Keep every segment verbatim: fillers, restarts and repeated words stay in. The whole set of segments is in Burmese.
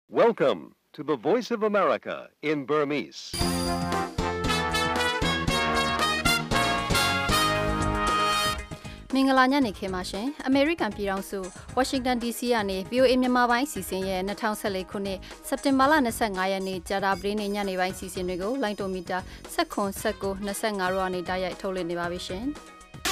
Welcome to the Voice of America in Burmese. ။မင်္ဂလာညနေခင်းပါရှင်။ American ပြည်ထောင်စု Washington ဒီ စီ ကနေ ဗွီအိုအေ မြန်မာပိုင်းအစီအစဉ်ရဲ့၂၀၁၄ခုနှစ်စက်တင်ဘာလ၂၅ရက်နေ့ကြာတာပတေးနေ့ညနေပိုင်းအစီအစဉ်တွေကိုလိုင်းတိုမီတာ၁၇ ၁၉ ၂၅တို့ကနေတိုက်ရိုက်ထုတ်လွှင့်နေပါပြီရှင်။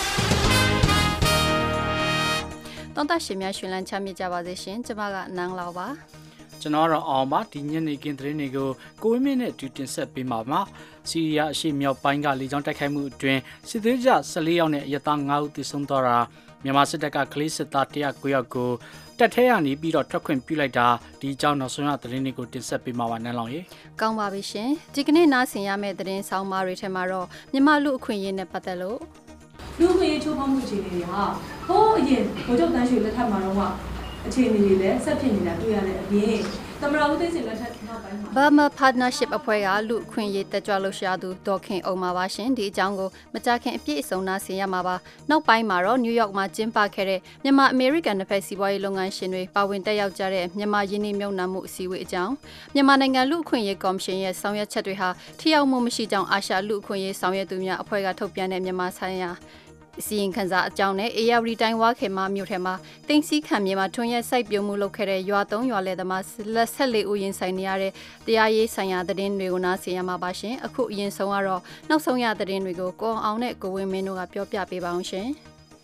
တောင်းတရှင်များရှင်လန်းချမ်းမြေ့ကြပါစေရှင်။ကျွန်မကနန်းလောက်ပါ။ကျွန်တော်တော့အောင်ပါဒီညနေခင်းသတင်းတွေကိုကိုဝင်းမြင့်နဲ့တူတင်ဆက်ပေးမှာပါစီးရီးယားအရှေ့မြောက်ပိုင်းကလေကြောင်းတိုက်ခိုက်မှုအတွင်းစစ်သွေးကြ၁၄ယောက်နဲ့အရသား၅ဦးသေဆုံးသွားတာမြန်မာစစ်တပ်ကကလေးစစ်သား၁၀၉ယောက်ကိုတက်ထဲကနေပြီးတော့ထွက်ခွင့်ပြုလိုက်တာဒီအကြောင်းနောက်ဆုံးရသတင်းတွေကိုတင်ဆက်ပေးမှာပါနန်းလောင်ရေကောင်းပါပြီရှင်ဒီကနေ့နားဆင်ရမယ့်သတင်းဆောင်ပါတွေထဲမှာတော့မြန်မာလူအခွင့်အရေးနဲ့ပတ်သက်လို့လူ့အခွင့်အရေးချိုးဖောက်မှုအခြေအနေတွေဟာဟိုးအရင်ဗိုလ်ချုပ်တန်းရွှေလက်ထက်မှာတော့အခြေအနေတွေလည်းဆက်ဖြစ်နေတာတွေ့ရတဲ့အပြင်သမရဦးသိန်းစင်လက်ထက်နောက်ပိုင်းမှာ Burma Partnership အဖွဲ့ကလူအခွင့်အရေးတက်ကြွလှုပ်ရှားသူဒေါ်ခင်အောင်ပါပါရှင်ဒီအကြောင်းကိုမကြာခင်အပြည့်အစုံနားဆင်ရမှာပါနောက်ပိုင်းမှာတော့ New York မှာကျင်းပခဲ့တဲ့မြန်မာ American နှစ်ဖက်စီးပွားရေးလုပ်ငန်းရှင်တွေပါဝင်တက်ရောက်ကြတဲ့မြန်မာယင်းနှိမ့်မြုပ်နှံမှုအစည်းအဝေးအကြောင်းမြန်မာနိုင်ငံလူအခွင့်အရေးကော်မရှင်ရဲ့ဆောင်ရွက်ချက်တွေဟာထိရောက်မှုမရှိကြောင်းအာရှလူအခွင့်အရေးဆောင်ရွက်သူများအဖွဲ့ကထုတ်ပြန်တဲ့မြန်မာဆိုင်ရာအစီရင်ခံစာအကြောင်းနဲ့ A R D တိုင်းဝါခေမမြို့ထဲမှာတင်စီခံမြေမှာထွန်းရက်စိုက်ပြုံမှုလုပ်ခဲ့တဲ့ရွာသုံးရွာလဲသမားလက်ဆက်လေးဦးရင်ဆိုင်နေရတဲ့တရားရေးဆိုင်ရာသတင်းတွေကိုနားဆင်ရမှာပါရှင်အခုအရင်ဆုံးကတော့နောက်ဆုံးရသတင်းတွေကိုကိုအောင်နဲ့ကိုဝင်းမင်းတို့ကပြောပြပေးပါအောင်ရှင်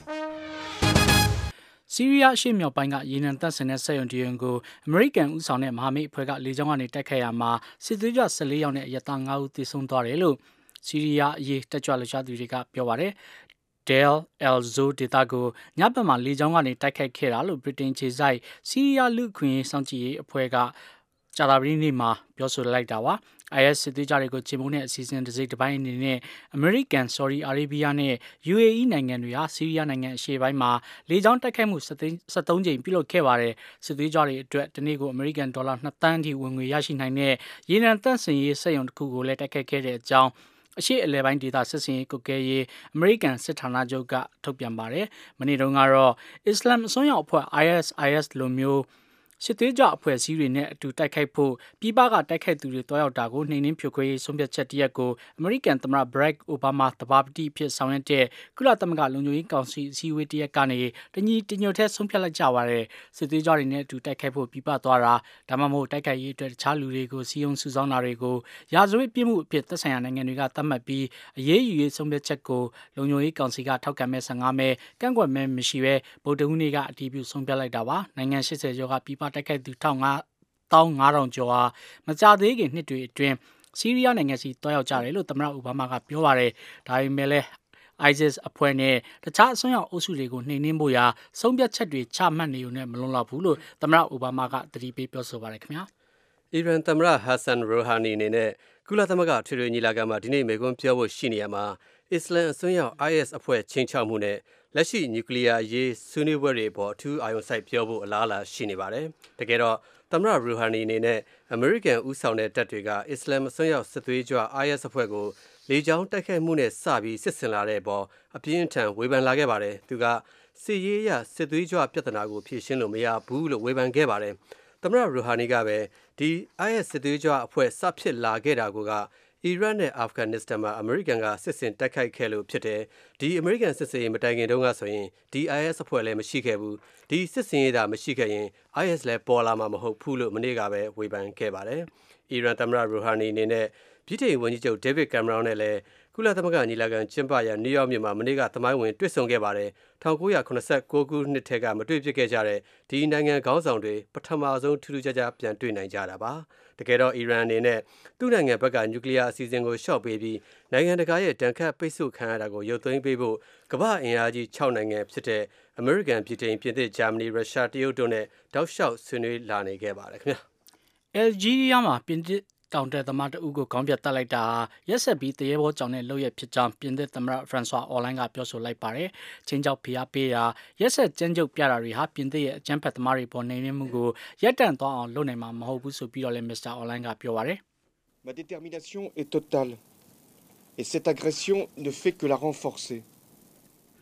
စီးရီးယားအရှေ့မြောက်ပိုင်းကရေနံတပ်ဆင်တဲ့စက်ရုံတရုံကိုအမေရိကန်ဦးဆောင်တဲ့မဟာမိတ်အဖွဲ့ကလေကြောင်းကနေတိုက်ခိုက်ရမှာစစ်သွေးကြ၁၄ယောက်နဲ့အရသား၅ဦးသေဆုံးသွားတယ်လို့စီးရီးယားအရေးတက်ကြွလှုပ်ရှားသူတွေကပြောပါတယ်Del Elzo ဒေတာကိုညဘက်မှာလေကြောင်းကနေတိုက်ခိုက်ခဲ့တာလို့ဗြိတိန်ခြေစိုက်စီးရီးယားလူခွင့်စောင့်ကြည့်ရေးအဖွဲ့ကကြာတာပတေးနေ့မှာပြောဆိုလိုက်တာပါ I S စစ်သွေးကြတွေကိုချေမှုန်းတဲ့အစီအစဉ်တစ်စိတ်တစ်ပိုင်းအနေနဲ့ American, Saudi Arabia နဲ့ U A E နိုင်ငံတွေဟာစီးရီးယားနိုင်ငံအရှေ့ပိုင်းမှာလေကြောင်းတိုက်ခိုက်မှု၁၃ကြိမ်ပြုလုပ်ခဲ့ပါတယ်စစ်သွေးကြတွေအတွက်ဒီနေ့ကို American ဒေါ်လာ၂သန်းထိဝင်ငွေရရှိနိုင်တဲ့ရေနံသန့်စင်ရေးစက်ရုံတစ်ခုကိုလည်းတိုက်ခိုက်ခဲ့တဲ့အကြောင်းအရှိအလဲပိုင်းဒေတာစစ်စင်ရေးကုတ်ကဲရေးအမေရိကန်စစ်ဌာနချုပ်ကထုတ်ပြန်ပါတယ်။မနေ့တုန်းကတော့အစ္စလာမ်အစွန်းရောက်အဖွဲ့ I S I S လိုမျိုးစစ်သွေးကြအဖွဲ့အစည်းတွေနဲ့အတူတိုက်ခိုက်ဖို့ပြည်ပကတိုက်ခိုက်သူတွေတွားရောက်တာကိုနှိမ်နင်းဖြိုခွဲရေးဆုံးဖြတ်ချက်တရက်ကိုအမေရိကန်သမ္မတ Barack Obama တဘာပတိဖြစ်ဆောင်ရွက်တဲ့ကုလသမဂ္ဂလုံခြုံရေးကောင်စီအစည်းအဝေးတရက်ကနေတညီတညွတ်ထဲဆုံးဖြတ်လိုက်ကြပါတယ်။စစ်သွေးကြတွေနဲ့အတူတိုက်ခိုက်ဖို့ပြည်ပသွားတာဒါမှမဟုတ်တိုက်ခိုက်ရေးအတွက်တခြားလူတွေကိုစီယုံစုဆောင်းတာတွေကိုရာဇဝတ်ပြစ်မှုအဖြစ်သက်ဆိုင်ရာနိုင်ငံတွေကသတ်မှတ်ပြီးအရေးယူရေးဆုံးဖြတ်ချက်ကိုလုံခြုံရေးကောင်စီကထောက်ခံမဲ့၁၅မဲကန့်ကွက်မဲမရှိဘဲဗုဒ္ဓဟူးနေ့ကအတည်ပြုဆုံးဖြတ်လိုက်တာပါ။နိုင်ငံ၈၀ကျော်ကပြည်ပတိုက်ခိုက်သူ၁၅၀၀၀ကျော်ဟာမကြသေးခင်နှစ်တွေအတွင်းစီးရီးယားနိုင်ငံစီတွားရောက်ကြတယ်လို့သမ္မတအိုဘားမားကပြောပါတယ်။ဒါပေမဲ့လည်း ISIS အဖွဲ့နဲ့တခြားအစွန်းရောက်အုပ်စုတွေကိုနှိမ်နင်းဖို့ရာဆုံးဖြတ်ချက်တွေချမှတ်နေုံနဲ့မလုံလောက်ဘူးလို့သမ္မတအိုဘားမားကသတိပေးပြောဆိုပါတယ်ခင်ဗျာ။အီရန်သမ္မတဟတ်ဆန်ရိုဟာနီအနေနဲ့ကုလသမဂ္ဂထွေထွေညီလာခံမှာဒီနေ့မေကွန်းပြောဖို့ရှိနေရမှာအစ္စလမ်အစွန်းရောက် I S အဖွဲ့ချင်းချောက်မှုနဲ့လက်ရှိနျူကလ িয়ার ရေးဆွေးနွေးပွဲတွေပေါ်အထူးအာရုံစိုက်ပြောဖို့အလားအလာရှိနေပါတယ်။တကယ်တော့သမ္မတရူဟာနီအနေနဲ့အမေရိကန်ဦးဆောင်တဲ့တပ်တွေကအစ္စလာမ်အစွန်းရောက်စစ်သွေးကြွ I S အဖွဲ့ကိုလေကြောင်းတိုက်ခိုက်မှုနဲ့စပြီးစစ်ဆင်လာတဲ့အပေါ်အပြင်းထန်ဝေဖန်လာခဲ့ပါတယ်။သူကစစ်ရေးအရစစ်သွေးကြွပြဿနာကိုဖြေရှင်းလို့မရဘူးလို့ဝေဖန်ခဲ့ပါတယ်။သမ္မတရူဟာနီကပဲဒီ I S စစ်သွေးကြွအဖွဲ့စဖြစ်လာခဲ့တာကအီရတ်နဲ့အာဖဂန်နစ္စတန်မှာအမေရိကန်ကစစ်ဆင်တိုက်ခိုက်ခဲ့လို့ဖြစ်တယ်။ဒီအမေရိကန်စစ်စင်ရေးမတိုင်ခင်တုန်းကဆိုရင်ဒီ I S အဖွဲ့လည်းမရှိခဲ့ဘူး။ဒီစစ်စင်ရေးသာမရှိခဲ့ရင် I S လည်းပေါ်လာမှာမဟုတ်ဘူးလို့မနေ့ကပဲဝေဖန်ခဲ့ပါတယ်။အီရန်သမ္မတရူဟာနီအနေနဲ့ဗြိတိန်ဝန်ကြီးချုပ်ဒေးဗစ်ကင်မရွန်နဲ့လည်းကုလသမဂ္ဂညီလာခံကျင်းပရာနယူးယောက်မြို့မှာမနေ့ကသမိုင်းဝင်တွေ့ဆုံခဲ့ပါတယ်။၁၉၇၉ခုနှစ်ထဲကမတွေ့ဖြစ်ခဲ့ကြတဲ့ဒီနိုင်ငံခေါင်းဆောင်တွေပထမဆုံးထူးထူးခြားခြားပြန်တွေ့နိုင်ကြတာပါ။တကယ်တော့အီရန်အနေနဲ့သူ့နိုင်ငံဘက်ကနျူကလ িয়ার အစီအစဉ်ကိုရှော့ပေးပြီးနိုင်ငံတကာရဲ့တန်ခတ်ပိတ်ဆို့ခံရတာကိုရုပ်သိမ်းပေးဖို့ကမ္ဘာအင်အားကြီး၆နိုင်ငံဖြစ်တဲ့အမေရိကန်ပြည်ထိန်ပြင်သစ်ဂျာမနီရုရှားတရုတ်တို့နဲ့တောက်လျှောက်ဆွေးနွေးလာနေခဲ့ပါတယ်ခင်ဗျာ။ Algeria မှာပြင်သစ်တောင်တက်သမားတအုပ်ကိုခေါင်းပြတ်တက်လိုက်တာရက်ဆက်ပြီးတရေဘောကြောင့်နဲ့လှုပ်ရဖြစ်ကြောင်းပြင်သစ်သမ္မတဖရန်ဆွာအော်လိုင်းကပြောဆိုလိုက်ပါတယ်။ချင်းကြောက်ဖိအားပေးတာရက်ဆက်ကြမ်းကြုတ်ပြတာတွေဟာပြင်သစ်ရဲ့အကြမ်းဖက်သမားတွေပေါ်နေနေမှုကိုရပ်တန့်သွားအောင်လုပ်နိုင်မှာမဟုတ်ဘူးဆိုပြီးတော့လည်းမစ္စတာအော်လိုင်းကပြောပါတယ်။ Ma détermination est totale et cette agression ne fait que la renforcer.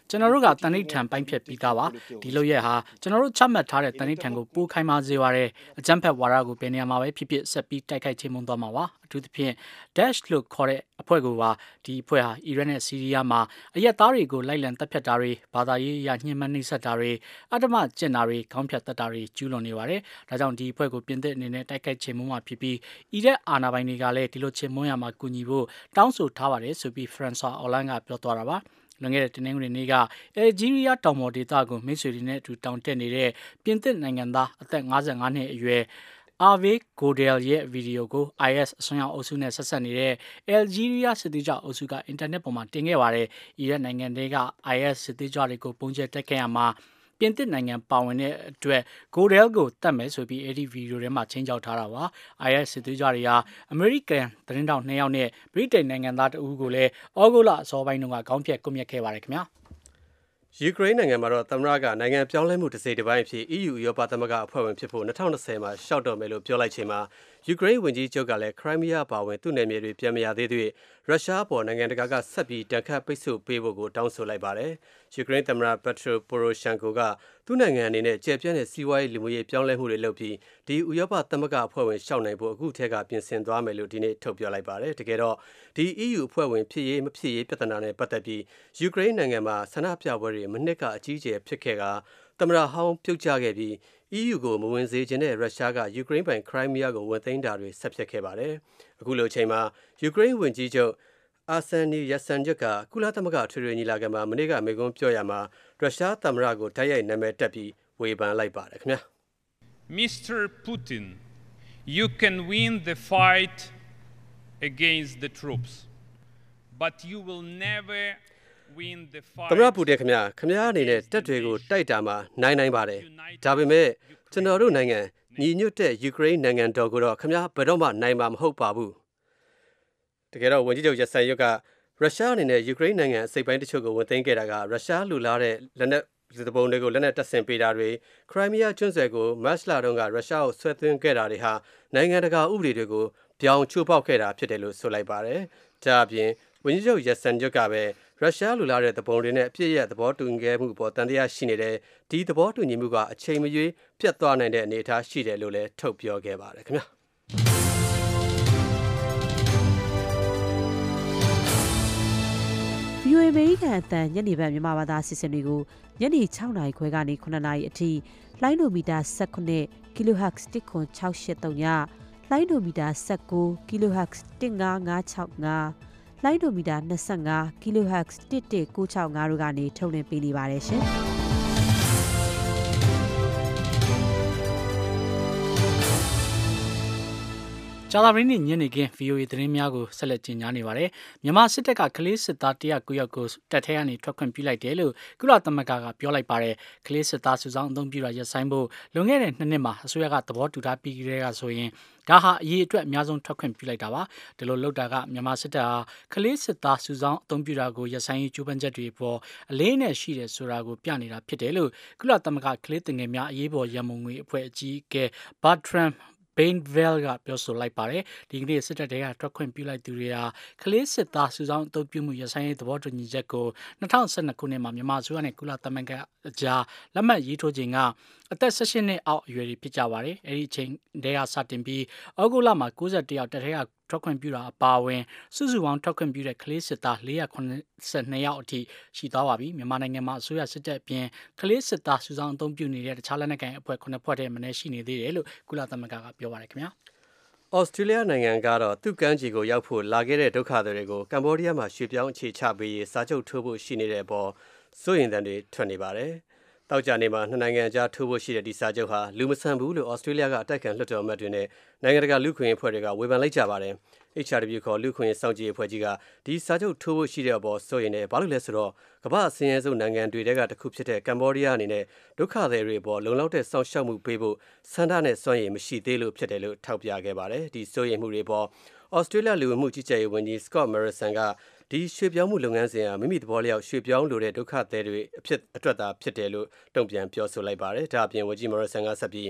ကျွန်တော်တို့ကတန်ဋိဌာန်ပိုင်းဖြတ်ပြီးသားပါဒီလိုရဲ့ဟာကျွန်တော်တို့ချမှတ်ထားတဲ့တန်ဋိဌာန်ကိုပိုးခိုင်းပါစေပါရဲအကြမ်းဖက်ဝါဒကိုဘယ်နေရာမှာပဲဖြစ်ဖြစ်ဆက်ပြီးတိုက်ခိုက်ချင်းမွန်သွားမှာပါအထူးသဖြင့် Daesh လို့ခေါ်တဲ့အဖွဲ့ကိုပါဒီအဖွဲ့ဟာအီရတ်နဲ့ဆီးရီးယားမှာအရက်သားတွေကိုလိုက်လံတပ်ဖြတ်တာတွေဘာသာရေးအရညှဉ်းပန်းနှိပ်စက်တာတွေအဓမ္မကျင့်တာတွေခေါင်းဖြတ်တတ်တာတွေကျူးလွန်နေပါတယ်ဒါကြောင့်ဒီအဖွဲ့ကိုပြင်သစ်အနေနဲ့တိုက်ခိုက်ချင်းမွန်မှာဖြစ်ပြီးအီရတ်အာဏာပိုင်တွေကလည်းဒီလိုချင်းမွန်ရမှာကူညီဖို့တောင်းဆိုထားပါတယ်ဆိုပြီး François Hollande ကပြောသွားတာပါလွန်ခဲ့တဲ့တနင်္ဂနွေနေ့ကအယ်ဂျီးရီးယားတောင်ပေါ်ဒေသကိုမိတ်ဆွေတွေနဲ့အတူတောင်တက်နေတဲ့ပြင်သစ်နိုင်ငံသားအသက်၅၅နှစ်အရွယ် Hervé Godel ရဲ့ဗီဒီယိုကို အိုင်အက်စ် အစွန်းရောက်အုပ်စုနဲ့ဆက်ဆက်နေတဲ့အယ်ဂျီးရီးယားစစ်သွေးကြွအုပ်စုကအင်တာနက်ပေါ်မှာတင်ခဲ့ပါတယ်။အီရတ်နိုင်ငံတွေက အိုင်အက်စ် စစ်သွေးကြွတွေကိုပုံကျဲတက်ခဲ့ရမှာပြင်သစ်နိုင်ငံပါဝင်တဲ့အတွက် Godel ကိုတတ်မယ်ဆိုပြီးအဲ့ဒီဗီဒီယိုထဲမှာချင်းချောက်ထားတာပါ။ အိုင်အက်စ် စစ်သွေးကြွတွေဟာအမေရိကန်သတင်းတောက်နှစ်ယောက်နဲ့ဗြိတိန်နိုင်ငံသားတဦးကိုလည်းဩဂုတ်လအစောပိုင်းတုန်းကခေါင်းဖြတ်ကွပ်မျက်ခဲ့ပါတယ်ခင်ဗျာ။ယူကရိန်းနိုင်ငံမှာတော့သမ္မတကနိုင်ငံပြောင်းလဲမှုတစ်စိတ်တစ်ပိုင်းအဖြစ် အီးယူ ဥရောပသမဂ္ဂအဖွဲ့ဝင်ဖြစ်ဖို့၂၀၂၀မှာရှောက်တော့မယ်လို့ပြောလိုက်ချိန်မှာယူကရိန်းဝန်ကြီးချုပ်ကလည်းခရိုင်းမီးယားပါဝင်သူ့နယ်မြေတွေပြန်မရသေးသေးရုရှားပေါ်နိုင်ငံတကာကဆက်ပြီးတန်ခတ်ပိတ်ဆို့ပေးဖို့ကိုတောင်းဆိုလိုက်ပါတယ်။ယူကရိန်းသမ္မတ Petro Poroshenko ကသူ့နိုင်ငံအနေနဲ့ကျေပြန့်တဲ့စီးပွားရေးလူမှုရေးပြောင်းလဲမှုတွေလုပ်ပြီးဒီဥရောပသမဂ္ဂအဖွဲ့ဝင်ရှောက်နိုင်ဖို့အခုထက်ကပြင်ဆင်သွားမယ်လို့ဒီနေ့ထုတ်ပြောလိုက်ပါတယ်။တကယ်တော့ဒီ အီးယူ အဖွဲ့ဝင်ဖြစ်ရေးမဖြစ်ရေးပြဿနာနဲ့ပတ်သက်ပြီးယူကရိန်းနိုင်ငံမှာဆန္ဒပြပွဲတွေမနှစ်ကအကြီးအကျယ်ဖြစ်ခဲ့ကသမ္မတဟောင်းပြုတ်ကျခဲ့ပြီး အီးယူ ကိုမဝင်စေချင်တဲ့ရုရှားကယူကရိန်းပိုင်ခရိုင်းမီးယားကိုဝန်သိမ်းတာတွေဆက်ဖြစ်ခဲ့ပါတယ်။အခုလိုအချိန်မှာယူကရိန်းဝန်ကြီးချုပ်အာဆန်နီယက်ဆန်ဂျက်ကကုလသမဂ္ဂထွေထွေညီလာခံမှာမနေ့ကမိန့်ခွန်းပြောရမှာရုရှားသမ္မတကိုတိုက်ရိုက်နာမည်တက်ပြီးဝေဖန်လိုက်ပါတယ်ခင်ဗျာ Mister Putin, you can win the fight against the troops, but you will never win the fight. သမ္မတပူတင်ခင်ဗျာခင်ဗျာအနေနဲ့တပ်တွေကိုတိုက်တာမှာနိုင်နိုင်ပါတယ်ဒါပေမဲ့ကျွန်တော်တို့နိုင်ငံညီညွတ်တဲ့ယူကရိန်းနိုင်ငံတော်ကိုတော့ခင်ဗျာဘယ်တော့မှနိုင်မှာမဟုတ်ပါဘူးတကယ်တော့ဝန်ကြီးချုပ်ယက်ဆန်ယွတ်ကရုရှားအနေနဲ့ယူကရိန်းနိုင်ငံအစိပ်ပိုင်းတချို့ကိုဝန်သိမ်းခဲ့တာကရုရှားလူလာတဲ့လက်နက်သဘုံတွေကိုလက်နက်တပ်ဆင်ပေးတာတွေခရိုင်းမီးယားကျွန်းဆွယ်ကိုမတ်လတုန်းကရုရှားကိုဆွဲသွင်းခဲ့တာတွေဟာနိုင်ငံတကာဥပဒေတွေကိုပြောင်းချိုးဖောက်ခဲ့တာဖြစ်တယ်လို့ဆိုလိုက်ပါတယ်ဒါအပြင်ဝန်ကြီးချုပ်ယက်ဆန်ယွတ်ကပဲရုရှားလူလာတဲ့သဘုံတွေနဲ့အပြည့်ရဲ့သဘောတူညီမှုပေါ်တန်တရားရှိနေတဲ့ဒီသဘောတူညီမှုကအချိန်မရွေးပြတ်သွားနိုင်တဲ့အနေအထားရှိတယ်လို့လည်းထုတ်ပြောခဲ့ပါတယ်ခင်ဗျာဗီအိုအေ အမေရိကန်အသံညနေပိုင်းမြန်မာဘာသာအစီအစဉ်တွေကိုညနေ၆နာရီခွဲကနေခုနှစ်နာရီအထိလိုင်းဒိုမီတာ၁၈ kilohertz တစ်ခွန်၆၈၃ညလိုင်းဒိုမီတာ၁၉ kilohertz တစ်၅၅၆၅လိုင်းဒိုမီတာ၂၅ kilohertz တစ်တစ်၉၆၅တို့ကနေထုတ်လွှင့်ပေးနေပါတယ်ရှင်။ကြာသပတေးနေ့ညနေခင်း ဗီအိုအေ သတင်းများကိုဆက်လက်တင်ပြနေပါတယ်။မြန်မာစစ်တပ်ကကလေးစစ်သား၁၀၉ယောက်ကိုတပ်ထဲကနေထွက်ခွင့်ပြုလိုက်တယ်လို့ကုလသမဂ္ဂကပြောလိုက်ပါတယ်။ကလေးစစ်သားစုဆောင်းအသုံးပြုတာရပ်ဆိုင်းဖို့လွန်ခဲ့တဲ့နှစ်နှစ်မှာအစိုးရကသဘောတူထားပြီးကြတဲ့ကဆိုရင်ဒါဟာအရေးအတွက်အများဆုံးထွက်ခွင့်ပြုလိုက်တာပါ။ဒီလိုလုပ်တာကမြန်မာစစ်တပ်ဟာကလေးစစ်သားစုဆောင်းအသုံးပြုတာကိုရပ်ဆိုင်းရေးကြိုးပမ်းချက်တွေပေါ်အလေးနဲ့ရှိတယ်ဆိုတာကိုပြနေတာဖြစ်တယ်လို့ကုလသမဂ္ဂကလေးသင်ငယ်များအရေးပေါ်ရန်ပုံငွေအဖွဲ့အကြီးအကဲ Bertrand Bainville ကပြောဆိုလိုက်ပါတယ်ဒီကနေ့စစ်တပ်တွေကထွက်ခွင့်ပြုလိုက်သူတွေဟာကလေးစစ်သားစုဆောင်းအသုံးပြုမှုရဆိုင်ရေးသဘောတူညီချက်ကို၂၀၁၂ခုနှစ်မှာမြန်မာအစိုးရနဲ့ကုလသမဂ္ဂအကြားလက်မှတ်ရေးထိုးခြင်းကအသက်၁၈နှစ်အောက်အရွယ်တွေဖြစ်ကြပါတယ်အဲဒီအချိန်တည်းကစတင်ပြီးဩဂုတ်လမှာ၉၁ယောက်တပ်ထဲကထွက်ခွင့်ပြုတာအပါအဝင်စုစုပေါင်းထွက်ခွင့်ပြုတဲ့ကလေးစစ်သား၄၇၂ယောက်အထိရှိသွားပါပြီမြန်မာနိုင်ငံမှာအစိုးရစစ်တပ်အပြင်ကလေးစစ်သားစုဆောင်းအသုံးပြုနေတဲ့တခြားလက်နက်ကိုင်အဖွဲ့ခုနှစ်ဖွဲ့တည်းမနည်းရှိနေသေးတယ်လို့ကုလသမဂ္ဂကပြောပါတယ်ခင်ဗျာဩစတြေးလျနိုင်ငံကတော့သူ့ကမ်းခြေကိုရောက်ဖို့လာခဲ့တဲ့ဒုက္ခသည်တွေကိုကမ္ဘောဒီးယားမှာရွှေ့ပြောင်းအခြေချပေးရေးစာချုပ်ထိုးဖို့ရှိနေတဲ့အပေါ်စိုးရိမ်သံတွေထွက်နေပါတယ်။တောက်ကြနေမှာနှစ်နိုင်ငံကြားထိုးဖို့ရှိတဲ့ဒီစာချုပ်ဟာလူမဆန်ဘူးလို့ဩစတြေးလျကအတိုက်ခံလွှတ်တော်အမတ်တွေနဲ့နိုင်ငံတကာလူ့ခွင့်ရေးအဖွဲ့တွေကဝေဖန်လိုက်ကြပါတယ်။ H R W ခေါ်လူ့ခွင့်ရေးစောင့်ကြည့်အဖွဲ့ကြီးကဒီစာချုပ်ထိုးဖို့ရှိတဲ့အပေါ်စိုးရိမ်နေဘာလို့လဲဆိုတော့ကမ္ဘာအစင်းရဲဆုံးနိုင်ငံတွေတဲကတစ်ခုဖြစ်တဲ့ကမ္ဘောဒီးယားအနေနဲ့ဒုက္ခသည်တွေအပေါ်လုံလောက်တဲ့စောင့်ရှောက်မှုပေးဖို့စံထားနဲ့စွမ်းရည်မရှိသေးလို့ဖြစ်တယ်လို့ထောက်ပြခဲ့ပါတယ်။ဒီစိုးရိမ်မှုတွေပေါ်ဩစတြေးလျလူဝင်မှုကြီးကြပ်ရေးဝန်ကြီး Scott Morrison ကဒီရွှေ့ပြောင်းမှုလုပ်ငန်းစဉ်ဟာမိမိသဘောလျောက်ရွှေ့ပြောင်းလိုတဲ့ဒုက္ခသည်တွေအဖြစ်အတွက်သာဖြစ်တယ်လို့တုံ့ပြန်ပြောဆိုလိုက်ပါတယ်။ဒါအပြင်ဝန်ကြီး Morrison ကဆက်ပြီးဩ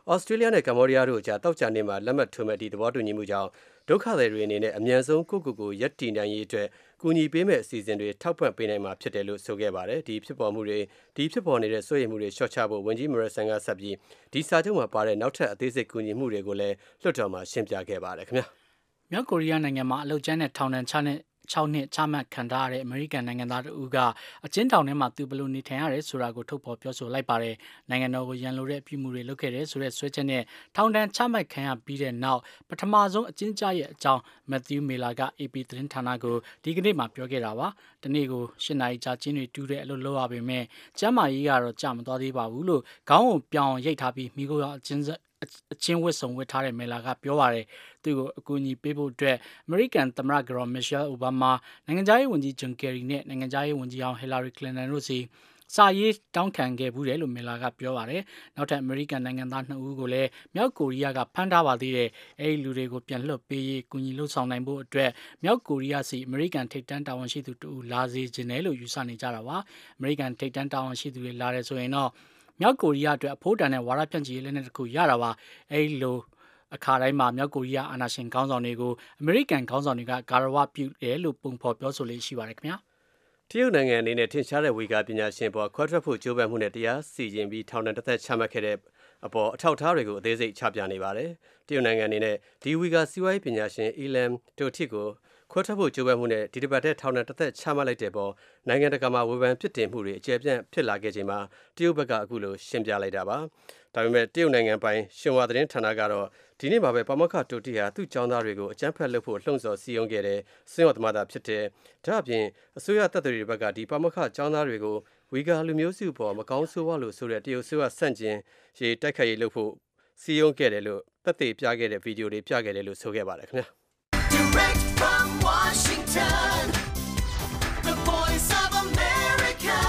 Australia နဲ့ Cambodia တို့ကြားတောက်ကြနေမှာလက်မှတ်ထိုးမဲ့ဒီသဘောတူညီမှုကြောင့်ဒုက္ခသည်တွေအနေနဲ့အမြန်ဆုံးကိုကိုကိုရပ်တည်နိုင်ရေးအတွက်ကူညီပေးမဲ့အစီအစဉ်တွေထောက်ပံ့ပေးနိုင်မှာဖြစ်တယ်လို့ဆိုခဲ့ပါတယ်ဒီဖြစ်ပေါ်မှုတွေဒီဖြစ်ပေါ်နေတဲ့စိုးရိမ်မှုတွေရှော့ချဖို့ဝန်ကြီး Morrison ကဆက်ပြီးဒီစာချုပ်မှာပါတဲ့နောက်ထပ်အသေးစိတ်ကူညီမှုတွေကိုလည်းလွှတ်တော်မှာရှင်းပြခဲ့ပါတယ်ခင်ဗျာမြောက်ကိုရီးယားနိုင်ငံမှာအလုတ်ကျန်းတဲ့ထောင်ဒဏ်ချနဲ့၆နှစ်ချမှတ်ခံထားရတဲ့အမေရိကန်နိုင်ငံသားတို့ကအကျဉ်းထောင်ထဲမှာသူဘလို့နေထိုင်ရတယ်ဆိုတာကိုထုတ်ဖော်ပြောဆိုလိုက်ပါတယ်။နိုင်ငံတော်ကိုရန်လိုတဲ့ပြည်မှုတွေလုပ်ခဲ့တယ်ဆိုတဲ့ဆွဲချက်နဲ့ထောင်ဒဏ်ချမှတ်ခံရပြီးတဲ့နောက်ပထမဆုံးအကျဉ်းကျရဲ့အကြောင်း Matthew Miller က A P သတင်းဌာနကိုဒီကနေ့မှပြောခဲ့တာပါ။ဒီနေ့ကို၈နာရီကြာကျင်းတွေတူးတဲ့အလုပ်လုပ်ရပေမဲ့ကျမ်းမာရေးကတော့ကြာမသွားသေးပါဘူးလို့ခေါင်းကိုပြောင်းရိတ်ထားပြီးမိခိုးအကျဉ်းအချင်းဝတ်ဆောင်ဝတ်ထားတဲ့မယ်လာကပြောပါတယ်သူကိုအကူအညီပေးဖို့အတွက် American သမ္မတကတော် Michelle Obama နိုင်ငံခြားရေးဝန်ကြီး John Kerry နဲ့နိုင်ငံခြားရေးဝန်ကြီးအောင် Hillary Clinton တို့စီစာရေးတောင်းခံခဲ့ဘူးတယ်လို့မယ်လာကပြောပါတယ်နောက်ထပ် American နိုင်ငံသားနှစ်ဦးကိုလည်းမြောက်ကိုရီးယားကဖမ်းထားပါသေးတယ်အဲဒီလူတွေကိုပြန်လွှတ်ပေးရေးကူညီလှုပ်ဆောင်နိုင်ဖို့အတွက်မြောက်ကိုရီးယားစီ American ထိပ်တန်းတာဝန်ရှိသူတို့လာစေခြင်းတယ်လို့ယူဆနေကြတာပါ American ထိပ်တန်းတာဝန်ရှိသူတွေလာတယ်ဆိုရင်တော့မြောက်ကိုရီးယားအတွက်အဖို့တန်တဲ့ဝါဒဖြန့်ချီရေးလက်နက်တစ်ခုရတာပါအဲဒီလိုအခါတိုင်းမှာမြောက်ကိုရီးယားအာဏာရှင်ခေါင်းဆောင်တွေကိုအမေရိကန်ခေါင်းဆောင်တွေကဂါရဝပြုတယ်လို့ပုံဖော်ပြောဆိုလေးရှိပါတယ်ခင်ဗျာတရုတ်နိုင်ငံအနေနဲ့ထင်ရှားတဲ့ဝီဂါပညာရှင်ပေါ်ခွဲထွက်ဖို့ကြိုးပမ်းမှုနဲ့တရားစီရင်ပြီးထောင်ဒဏ်တစ်သက်ချမှတ်ခဲ့တဲ့အပေါ်အထောက်အထားတွေကိုအသေးစိတ်ချပြနေပါတယ်တရုတ်နိုင်ငံအနေနဲ့ဒီဝီဂါစီးပွားရေးပညာရှင်အီလမ်တိုထစ်ကိုခွဲထွက်ဖို့ကြိုးပမ်းမှုနဲ့ဒီတစ်ပတ်ထဲထောင်ဒဏ်တစ်သက်ချမှတ်လိုက်တဲ့ပေါ်နိုင်ငံတကာမှာဝေဖန်ပြစ်တင်မှုတွေအကျယ်ပြန့်ဖြစ်လာခဲ့ချိန်မှာတရုတ်ဘက်ကအခုလိုရှင်းပြလိုက်တာပါဒါပေမဲ့တရုတ်နိုင်ငံပိုင်ရှင်ဟွာသတင်းဌာနကတော့ဒီနေ့မှာပဲပါမောက္ခတိုတီဟာသူ့ကျောင်းသားတွေကိုအကြမ်းဖက်လုပ်ဖို့လှုံ့ဆော်စည်းရုံးခဲ့တဲ့ဆွေးနွေးသမားသားဖြစ်တဲ့ဒါအပြင်အစိုးရတပ်တွေဘက်ကဒီပါမောက္ခကျောင်းသားတွေကိုဝီဂါလူမျိုးစုပေါ်မကောင်းဆိုးဝါးလို့ဆိုတဲ့တရုတ်ဆိုရဆန့်ကျင်ရေးတိုက်ခိုက်ရေးလုပ်ဖို့စည်းရုံးခဲ့တယ်လို့သက်သေပြခဲ့တဲ့ဗီဒီယိုတွေပြခဲ့တယ်လို့ဆိုခဲ့ပါတယ်ခင်ဗျာ Direct from Washington, the voice of America,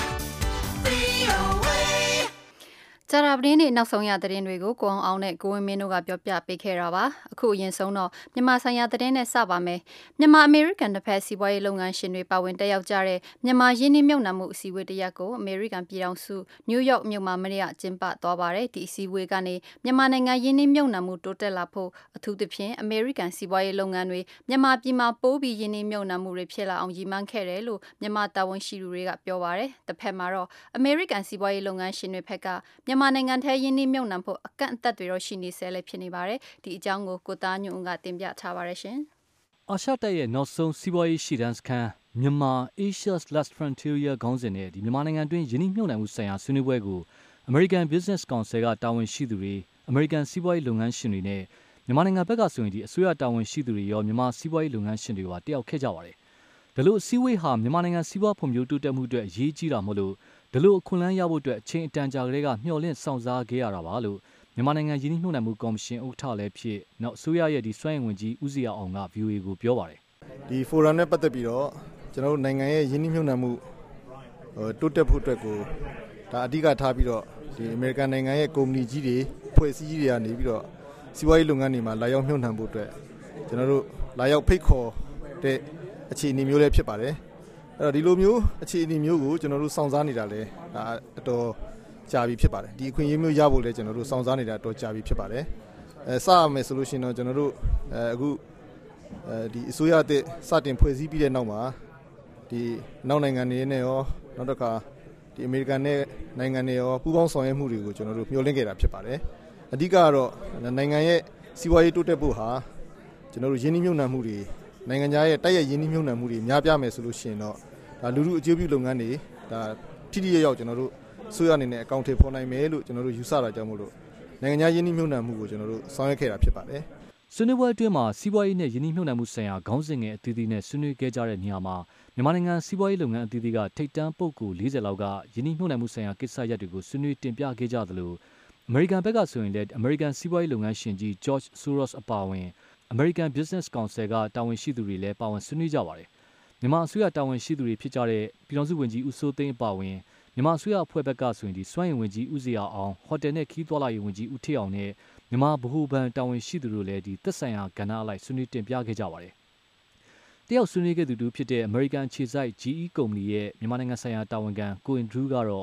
V O A. ကြာတာပတင်းနေ့နောက်ဆုံးရသတင်းတွေကိုကိုအောင်အောင်နဲ့ကိုဝင်းမင်းတို့ကပြောပြပေးခဲ့တာပါအခုအရင်ဆုံးတော့မြန်မာဆိုင်ရာသတင်းနဲ့စပါမယ်မြန်မာအမေရိကန်တစ်ဖက်စီးပွားရေးလုပ်ငန်းရှင်တွေပါဝင်တက်ရောက်ကြတဲ့မြန်မာရင်းနှီးမြှုပ်နှံမှုအစည်းအဝေးတစ်ရပ်ကိုအမေရိကန်ပြည်ထောင်စုနယူးယောက်မြို့မှာမနေ့ကကျင်းပသွားပါတယ်ဒီအစည်းအဝေးကနေမြန်မာနိုင်ငံရင်းနှီးမြှုပ်နှံမှုတိုးတက်လာဖို့အထူးသဖြင့်အမေရိကန်စီးပွားရေးလုပ်ငန်းတွေမြန်မာပြည်မှာပိုးပြီးရင်းနှီးမြှုပ်နှံမှုတွေဖြစ်လာအောင်ရည်မှန်းခဲ့တယ်လို့မြန်မာတာဝန်ရှိသူတွေကပြောပါတယ်တစ်ဖက်မှာတော့အမေရိကန်စီးပွားရေးလုပ်ငန်းရှင်တွေဘက်ကမြန်မာနိုင်ငံထဲရင်းနှီးမြှုပ်နှံဖို့အကန့်အသတ်တွေတော့ရှိနေဆဲလည်းဖြစ်နေပါတယ်ဒီအကြောင်းကိုကိုသားညွန့်ကတင်ပြထားပါတယ်ရှင်အာရှတိုက်ရဲ့နောက်ဆုံးစီးပွားရေးရှေ့တန်းစခန်းမြန်မာ Asia's Last Frontier ခေါင်းစဉ်နဲ့ဒီမြန်မာနိုင်ငံတွင်းယင်းနှိမ့်မြှုပ်နှံမှုဆိုင်ရာဆွေးနွေးပွဲကို American Business Council ကတာဝန်ရှိသူတွေ American စီးပွားရေးလုပ်ငန်းရှင်တွေနဲ့မြန်မာနိုင်ငံဘက်ကဆိုရင်ဒီအစိုးရတာဝန်ရှိသူတွေရောမြန်မာစီးပွားရေးလုပ်ငန်းရှင်တွေပါတက်ရောက်ခဲ့ကြပါတယ်ဒါလို့အစည်းအဝေးဟာမြန်မာနိုင်ငံစီးပွားဖွံ့ဖြိုးတိုးတက်မှုအတွက်အရေးကြီးတာမို့လို့ဒါလို့အခွင့်အလမ်းရဖို့အတွက်အချိန်အတန်ကြာကလေးကမျှော်လင့်ဆောင်စားခဲ့ရတာပါလို့မြန်မာနိုင်ငံရင်းနှီးမြှုပ်နှံမှုကော်မရှင်ဥက္ကဋ္ဌလည်းဖြစ်နောက်အစိုးရရဲ့ဒီစွမ်းရည်ဝန်ကြီးဦးစီရအောင်က V O A ကိုပြောပါတယ်ဒီဖိုရမ်နဲ့ပတ်သက်ပြီးတော့ကျွန်တော်တို့နိုင်ငံရဲ့ရင်းနှီးမြှုပ်နှံမှုတိုးတက်ဖို့အတွက်ကိုဒါအဓိကထားပြီးတော့ဒီအမေရိကန်နိုင်ငံရဲ့ကုမ္ပဏီကြီးတွေဖွဲ့စည်းကြီးတွေကနေပြီးတော့စီးပွားရေးလုပ်ငန်းတွေမှာလာရောက်မြှုပ်နှံဖို့အတွက်ကျွန်တော်တို့လာရောက်ဖိတ်ခေါ်တဲ့အခြေအနေမျိုးလည်းဖြစ်ပါတယ်အဲ့တော့ဒီလိုမျိုးအခြေအနေမျိုးကိုကျွန်တော်တို့စောင့်စားနေတာလဲဒါအတော်ကြာပြီဖြစ်ပါတယ်ဒီအခွင့်အရေးမျိုးရဖို့လဲကျွန်တော်တို့စောင့်စားနေတာအတော်ကြာပြီဖြစ်ပါတယ်အဲစရမယ်ဆိုလို့ရှိရင်တော့ကျွန်တော်တို့အဲအခုအဲဒီအစိုးရအသစ်စတင်ဖွဲ့စည်းပြီးတဲ့နောက်မှာဒီနောက်နိုင်ငံတွေနဲ့ရောနောက်တစ်ခါဒီအမေရိကန်နဲ့နိုင်ငံတွေရောပူးပေါင်းဆောင်ရွက်မှုတွေကိုကျွန်တော်တို့မျှော်လင့်ခဲ့တာဖြစ်ပါတယ်အဓိကကတော့နိုင်ငံရဲ့စီးပွားရေးတိုးတက်ဖို့ဟာကျွန်တော်တို့ယင်းနှိမ့်မြှုပ်နှံမှုတွေနိုင်ငံခြားရဲ့တိုက်ရိုက်ယင်းနှိမ့်မြှုပ်နှံမှုတွေများပြားမယ်ဆိုလို့ရှိရင်တော့ဒါလူလူအကျိုးပြုလုပ်ငန်းတွေဒါထိထိရောက်ကျွန်တော်တို့ဆိုရအနေနဲ့အကောင့်ထဲပေါ်နိုင်မယ်လို့ကျွန်တော်တို့ယူဆတာကြောင့်မို့လို့နိုင်ငံခြားယင်းနှိမ့်မြှုပ်နှံမှုကိုကျွန်တော်တို့ဆောင်ရွက်ခဲ့တာဖြစ်ပါတယ်ဆွေးနွေးပွဲအတွင်းမှာစီးပွားရေးနဲ့ယင်းနှိမ့်မြှုပ်နှံမှုဆိုင်ရာခေါင်းစဉ်ငယ်အသီးသီးနဲ့ဆွေးနွေးခဲ့ကြတဲ့နေရာမှာမြန်မာနိုင်ငံစီးပွားရေးလုပ်ငန်းအသီးသီးကထိပ်တန်းပုဂ္ဂိုလ်၄၀လောက်ကယင်းနှိမ့်မြှုပ်နှံမှုဆိုင်ရာကိစ္စရပ်တွေကိုဆွေးနွေးတင်ပြခဲ့ကြသလိုအမေရိကန်ဘက်ကဆိုရင်လည်းအမေရိကန်စီးပွားရေးလုပ်ငန်းရှင်ကြီး George Soros အပါအဝင် American Business Council ကတာဝန်ရှိသူတွေလည်းပါဝင်ဆွေးနွေးကြပါတယ်မြန်မာအစိုးရတာဝန်ရှိသူတွေဖြစ်ကြတဲ့ပြည်ထောင်စုဝန်ကြီးဦးစိုးသိန်းအပါအဝင်မြန်မာအစိုးရအဖွဲ့ဘက်ကဆိုရင်ဒီစွမ်းရည်ဝန်ကြီးဦးစီရအောင်ဟိုတယ်နဲ့ခီးသွွာလာရေးဝန်ကြီးဦးထေအောင်နဲ့မြန်မာဗဟိုဘဏ်တာဝန်ရှိသူတို့လည်းဒီသက်ဆိုင်ရာကဏ္ဍအလိုက်ဆွေးနွေးတင်ပြခဲ့ကြပါတယ်တယောက်ဆွေးနွေးခဲ့သူတို့ဖြစ်တဲ့ American ခြေစိုက် G E ကုမ္ပဏီရဲ့မြန်မာနိုင်ငံဆိုင်ရာတာဝန်ခံကိုအင်ဒရူးကတော့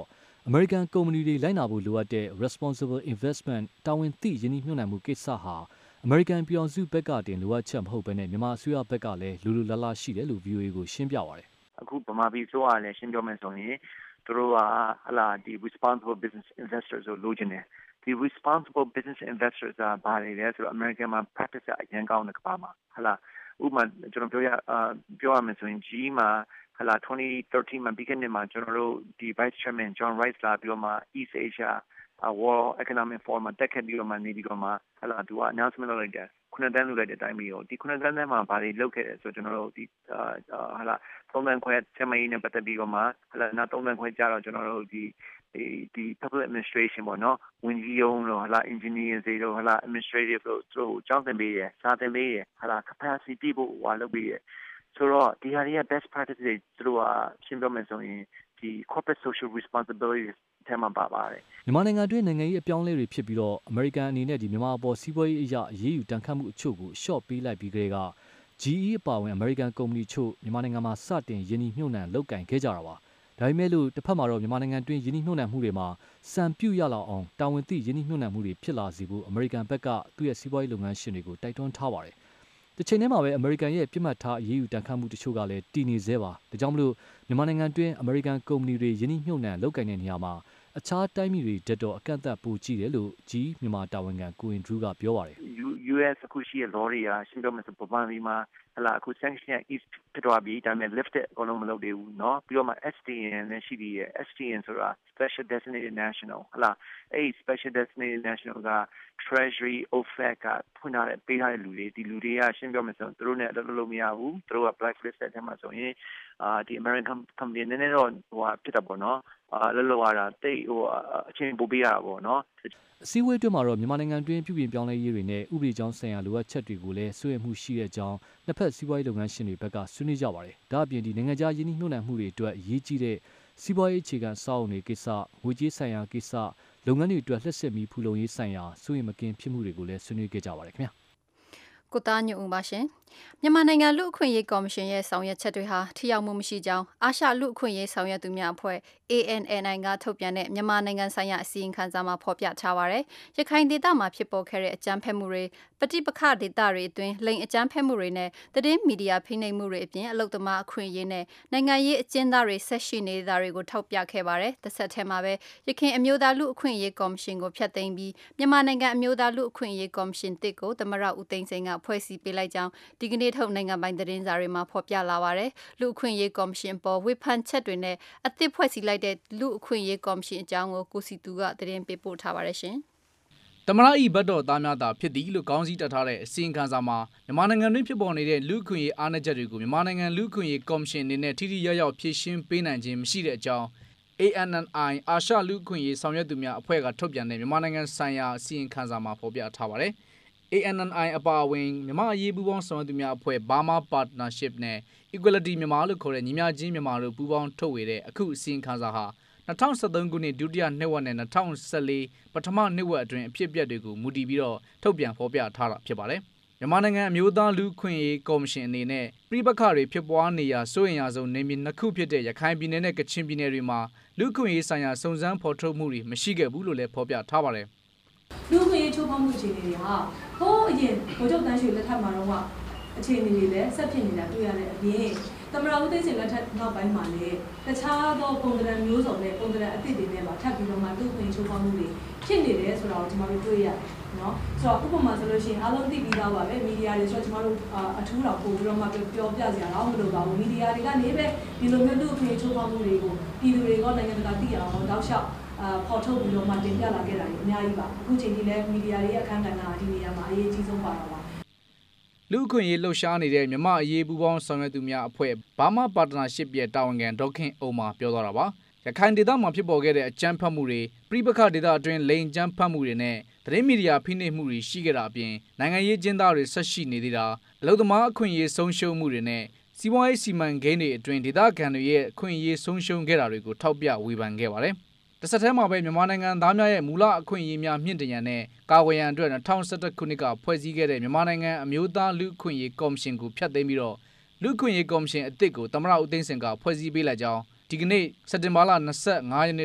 အမေရိကန်ကုမ္ပဏီတွေလိုက်နာဖို့လိုအပ်တဲ့ responsible investment တာဝန်သိရင်းနှီးမြှုပ်နှံမှုကိစ္စဟာအမေရိကန်ပြည်အောင်စုဘက်ကတင်လိုအပ်ချက်မဟုတ်ဘဲနဲ့မြန်မာအစိုးရဘက်ကလည်းလူလူလားလားရှိတယ်လို့ ဗီအိုအေ ကိုရှင်းပြပါတယ်။အခုဗမာပြည်ဆိုရလည်းရှင်းပြောမယ်ဆိုရင်သူတို့ကဟလာဒီ responsible business investors ကိုလိုချင်တယ်။ဒီ responsible business investors ကဘာတွေလဲဆိုတော့ American မှာ practice အရင်ကောင်းတဲ့ကမ္ဘာမှာဟလာဥပမာကျွန်တော်ပြောရပြောရမယ်ဆိုရင် G မှာဟလာtwenty thirteenမှာပြီးခဲ့တဲ့မှာကျွန်တော်တို့ဒီ Vice Chairman John Rice လာပြီးတော့မှ East Asia World Economic Forum မှာတက်ခဲ့ပြီးတော့မှနေပြီးတော့မှဟလာသူက announcement လုပ်လိုက်တယ်ခုနှစ်တန်းလုပ်လိုက်တဲ့အတိုင်းမျိုးဒီခုနှစ်တန်းထဲမှာဘာတွေလုပ်ခဲ့လဲဆိုတော့ကျွန်တော်တို့ဒီဟလာသုံးတန်းခွဲဆယ်မကြီးနဲ့ပတ်သက်ပြီးတော့မှဟလာနောက်သုံးတန်းခွဲကြတော့ကျွန်တော်တို့ဒီဒီ public administration ပေါ့နော်ဝန်ကြီးရုံးလို့ဟလာ engineers တွေလို့ဟလာ administrative လို့သူတို့ကြောင်းသင်ပေးရစာသင်ပေးရဟလာ capacity ပို့ဟွာလုပ်ပေးရဆိုတော့ဒီဟာတွေက best practices တွေသူတို့ကရှင်းပြမယ်ဆိုရင်ဒီ corporate social responsibility ထဲမှာပါပါတယ်မြန်မာနိုင်ငံတွင်းနိုင်ငံရေးအပြောင်းလဲတွေဖြစ်ပြီးတော့အမေရိကန်အနေနဲ့ဒီမြန်မာအပေါ်စီးပွားရေးအရာအရေးယူတန်ခတ်မှုအချို့ကိုရှော့ပေးလိုက်ပြီးကြတဲ့က G E အပါအဝင်အမေရိကန်ကုမ္ပဏီချို့မြန်မာနိုင်ငံမှာစတင်ယင်းနှိမ့်မြှုပ်နှံလုပ်ကင်ခဲ့ကြတာပါဒါပေမဲ့လို့တစ်ဖက်မှာတော့မြန်မာနိုင်ငံတွင်းယင်းနှိမ့်မြှုပ်နှံမှုတွေမှာစံပြုတ်ရလောက်အောင်တာဝန်သိယင်းနှိမ့်မြှုပ်နှံမှုတွေဖြစ်လာစေဖို့အမေရိကန်ဘက်ကသူ့ရဲ့စီးပွားရေးလုပ်ငန်းရှင်တွေကိုတိုက်တွန်းထားပါတယ်။တစ်ချိန်တည်းမှာပဲအမေရိကန်ရဲ့ပြစ်မှတ်ထားအရေးယူတန်ခတ်မှုတချို့ကလည်းတည်နေသေးပါ။ဒါကြောင့်မလို့မြန်မာနိုင်ငံတွင်းအမေရိကန်ကုမ္ပဏီတွေယင်းနှိမ့်မြှုပ်နှံလုပ်ကင်တဲ့နေရာမှာအခြားတိုင်းပြည်တွေတက်တော့အကန့်အသတ်ပိုကြီးတယ်လို့ G မြန်မာတာဝန်ခံကိုအင်ဒရူးကပြောပါတယ်။ U S အခုရှိတဲ့ law တွေကရှင်းပြောမယ်ဆိုပပန်ဒီမှာဟလာအခု sanction east ဖြစ်သွားပြီဒါပေမဲ့ lifted အကုန်လုံးမလုပ်သေးဘူးเนาะပြီးတော့မှ S D N နဲ့ရှိသေးတယ် S D N ဆိုတာ special designated national ဟလာအဲ့ special designated national က treasury O F A C ကဖွင့်ထားတဲ့ပေးထားတဲ့လူတွေဒီလူတွေကရှင်းပြောမယ်ဆိုသူတို့နဲ့အလုပ်လုပ်လို့မရဘူးသူတို့က blacklist တဲ့ထဲမှာဆိုရင်အာဒီ American company နည်းနည်းတော့ဟိုဖြစ်တာပေါ့เนาะအာလောလောရတာတိတ်ဟိုအချင်းပို့ပေးရတာပေါ့เนาะအစည်းအဝေးတွင်မှာတော့မြန်မာနိုင်ငံတွင်းပြည်ပြင်ပြောင်းလဲရေးတွေနဲ့ဥပဒေကြောင်းဆိုင်ရာလိုအပ်ချက်တွေကိုလည်းဆွေးနွေးမှုရှိတဲ့အကြောင်းနှစ်ဖက်စီးပွားရေးလုပ်ငန်းရှင်တွေဘက်ကဆွေးနွေးကြပါတယ်။ဒါအပြင်ဒီနိုင်ငံခြားယင်းနှိမ့်နှံမှုတွေအတွက်အရေးကြီးတဲ့စီးပွားရေးအခြေခံအဆောက်အအုံတွေကိစ္စငွေကြေးဆိုင်ရာကိစ္စလုပ်ငန်းတွေအတွက်လျှက်စစ်မီဖူလုံရေးဆိုင်ရာစိုးရိမ်မကင်းဖြစ်မှုတွေကိုလည်းဆွေးနွေးခဲ့ကြပါတယ်ခင်ဗျာ။ကိုသားညွန့်ဦးပါရှင်မြန်မာနိုင်ငံလူ့အခွင့်အရေးကော်မရှင်ရဲ့ဆောင်ရွက်ချက်တွေဟာထိရောက်မှုမရှိကြောင်းအာရှလူ့အခွင့်အရေးဆောင်ရွက်သူများအဖွဲ့ A N N I ကထုတ်ပြန်တဲ့မြန်မာနိုင်ငံဆိုင်ရာအစီရင်ခံစာမှာဖော်ပြထားပါတယ်။ရခိုင်ဒေသမှာဖြစ်ပေါ်ခဲ့တဲ့အကြမ်းဖက်မှုတွေပဋိပက္ခဒေသတွေအတွင်းလိင်အကြမ်းဖက်မှုတွေနဲ့သတင်းမီဒီယာဖိနှိပ်မှုတွေအပြင်အလုပ်သမားအခွင့်အရေးနဲ့နိုင်ငံရေးအကျဉ်းသားတွေဆက်ရှိနေတာတွေကိုထောက်ပြခဲ့ပါတယ်။တစ်ဆက်တည်းမှာပဲရခိုင်အမျိုးသားလူ့အခွင့်အရေးကော်မရှင်ကိုဖျက်သိမ်းပြီးမြန်မာနိုင်ငံအမျိုးသားလူ့အခွင့်အရေးကော်မရှင်တစ်ကိုသမရဦးသိန်းစိန်ကဖွဲ့စည်းပေးလိုက်ကြောင်းဒီကနေ့ထုတ်နိုင်ငံပိုင်သတင်းစာတွေမှာဖော်ပြလာပါတယ်။လူ့အခွင့်အရေးကော်မရှင်ပေါ်ဝေဖန်ချက်တွေနဲ့အသစ်ဖွဲ့စည်းလိုက်တဲ့လူ့အခွင့်အရေးကော်မရှင်အကြောင်းကိုကိုစီတူကသတင်းပေးပို့ထားပါတယ်ရှင်။သမရဤဘတ်တော်သားများသာဖြစ်သည်လို့ခေါင်းစည်းတပ်ထားတဲ့အစီရင်ခံစာမှာမြန်မာနိုင်ငံတွင်ဖြစ်ပေါ်နေတဲ့လူ့အခွင့်အရေးအားနည်းချက်တွေကိုမြန်မာနိုင်ငံလူ့အခွင့်အရေးကော်မရှင်အနေနဲ့ထိထိရောက်ရောက်ဖြေရှင်းပေးနိုင်ခြင်းမရှိတဲ့အကြောင်း A N N I အာရှလူ့အခွင့်အရေးဆောင်ရွက်သူများအဖွဲ့ကထုတ်ပြန်တဲ့မြန်မာနိုင်ငံဆိုင်ရာအစီရင်ခံစာမှာဖော်ပြထားပါတယ်။ A N N I အပါအဝင်မြန်မာအရေးပူးပေါင်းဆောင်ရွက်သူများအဖွဲ့ Burma Partnership နဲ့ Equality မြန်မာလို့ခေါ်တဲ့ညီမျှခြင်းမြန်မာတို့ပူးပေါင်းထုတ်ဝေတဲ့အခုအစီရင်ခံစာဟာ၂၀၁၃ခုနှစ်ဒုတိယနှစ်ဝက်နဲ့၂၀၁၄ပထမနှစ်ဝက်အတွင်းအဖြစ်အပျက်တွေကိုမူတည်ပြီးတော့ထုတ်ပြန်ဖော်ပြထားတာဖြစ်ပါတယ်။မြန်မာနိုင်ငံအမျိုးသားလူ့အခွင့်အရေးကော်မရှင်အနေနဲ့ပြည်ပခါတွေဖြစ်ပွားနေရာစိုးရိမ်ရဆုံးနေမြေနှစ်ခုဖြစ်တဲ့ရခိုင်ပြည်နယ်နဲ့ကချင်ပြည်နယ်တွေမှာလူ့အခွင့်အရေးဆိုင်ရာစုံစမ်းဖော်ထုတ်မှုတွေမရှိခဲ့ဘူးလို့လည်းဖော်ပြထားပါတယ်။လူ့အခွင့်အရေးချိုးဖောက်မှုအခြေအနေတွေဟာဟိုးအရင်ဗိုလ်ချုပ်တန်းရွှေလက်ထက်မှာတော့အခြေအနေတွေလည်းဆက်ဖြစ်နေတာတွေ့ရတဲ့အပြင်သမရဦးသိန်းစိန်လက်ထက်နောက်ပိုင်းမှာလည်းတခြားသောပုံစံမျိုးစုံနဲ့ပုံစံအသစ်တွေနဲ့ပါထပ်ပြီးတော့မှလူ့အခွင့်အရေးချိုးဖောက်မှုတွေဖြစ်နေတယ်ဆိုတာကိုကျွန်တော်တို့တွေ့ရတယ်နော်ဆိုတော့ဥပမာဆိုလို့ရှိရင်အားလုံးသိပြီးသားပါပဲမီဒီယာတွေဆိုတော့ကျွန်တော်တို့အထူးတော်ပို့ပြီးတော့မှပြောပြစရာတော့မလိုပါဘူးမီဒီယာတွေကနေပဲဒီလိုမျိုးလူ့အခွင့်အရေးချိုးဖောက်မှုတွေကိုပြည်သူတွေကနိုင်ငံတကာသိရအောင်တောက်လျှောက်အာဖော်ထုတ်ပြီးတော့မှတင်ပြလာခဲ့တာတွေအများကြီးပါအခုချိန်ကြီးလည်းမီဒီယာတွေရဲ့အခမ်းကဏ္ဍကဒီနေရာမှာအရေးကြီးဆုံးပါတော့ပါလူ့အခွင့်အရေးလှုပ်ရှားနေတဲ့မြမအရေးပူးပေါင်းဆောင်ရွက်သူများအဖွဲ့ Burma Partnership ရဲ့တာဝန်ခံဒေါခင်အုံမာပြောသွားတာပါရခိုင်ဒေသမှာဖြစ်ပေါ်ခဲ့တဲ့အကြမ်းဖက်မှုတွေပြည်ပခဒေသအတွင်းလိန်ကြမ်းဖက်မှုတွေနဲ့သတင်းမီဒီယာဖိနှိပ်မှုတွေရှိခဲ့တာအပြင်နိုင်ငံရေးကျင်းသားတွေဆက်ရှိနေသေးတာအလုပ်သမားအခွင့်အရေးဆုံးရှုံးမှုတွေနဲ့စီးပွားရေးစီမံကိန်းတွေအတွင်းဒေသခံတွေရဲ့အခွင့်အရေးဆုံးရှုံးခဲ့တာတွေကိုထောက်ပြဝေဖန်ခဲ့ပါတယ်တစ်ဆက်တည်းမှာပဲမြန်မာနိုင်ငံသားများရဲ့မူလအခွင့်အရေးများမြင့်တင်ရန်နဲ့ကာကွယ်ရန်အတွက်၂၀၁၁ခုနှစ်ကဖွဲ့စည်းခဲ့တဲ့မြန်မာနိုင်ငံအမျိုးသားလူ့အခွင့်အရေးကော်မရှင်ကိုဖျက်သိမ်းပြီးတော့လူ့အခွင့်အရေးကော်မရှင်အသစ်ကိုသမရဦးသိန်းစိန်ကဖွဲ့စည်းပေးလိုက်ကြောင်းဒီကနေ့စက်တင်ဘာလ၂၅ရက်နေ့ထုတ်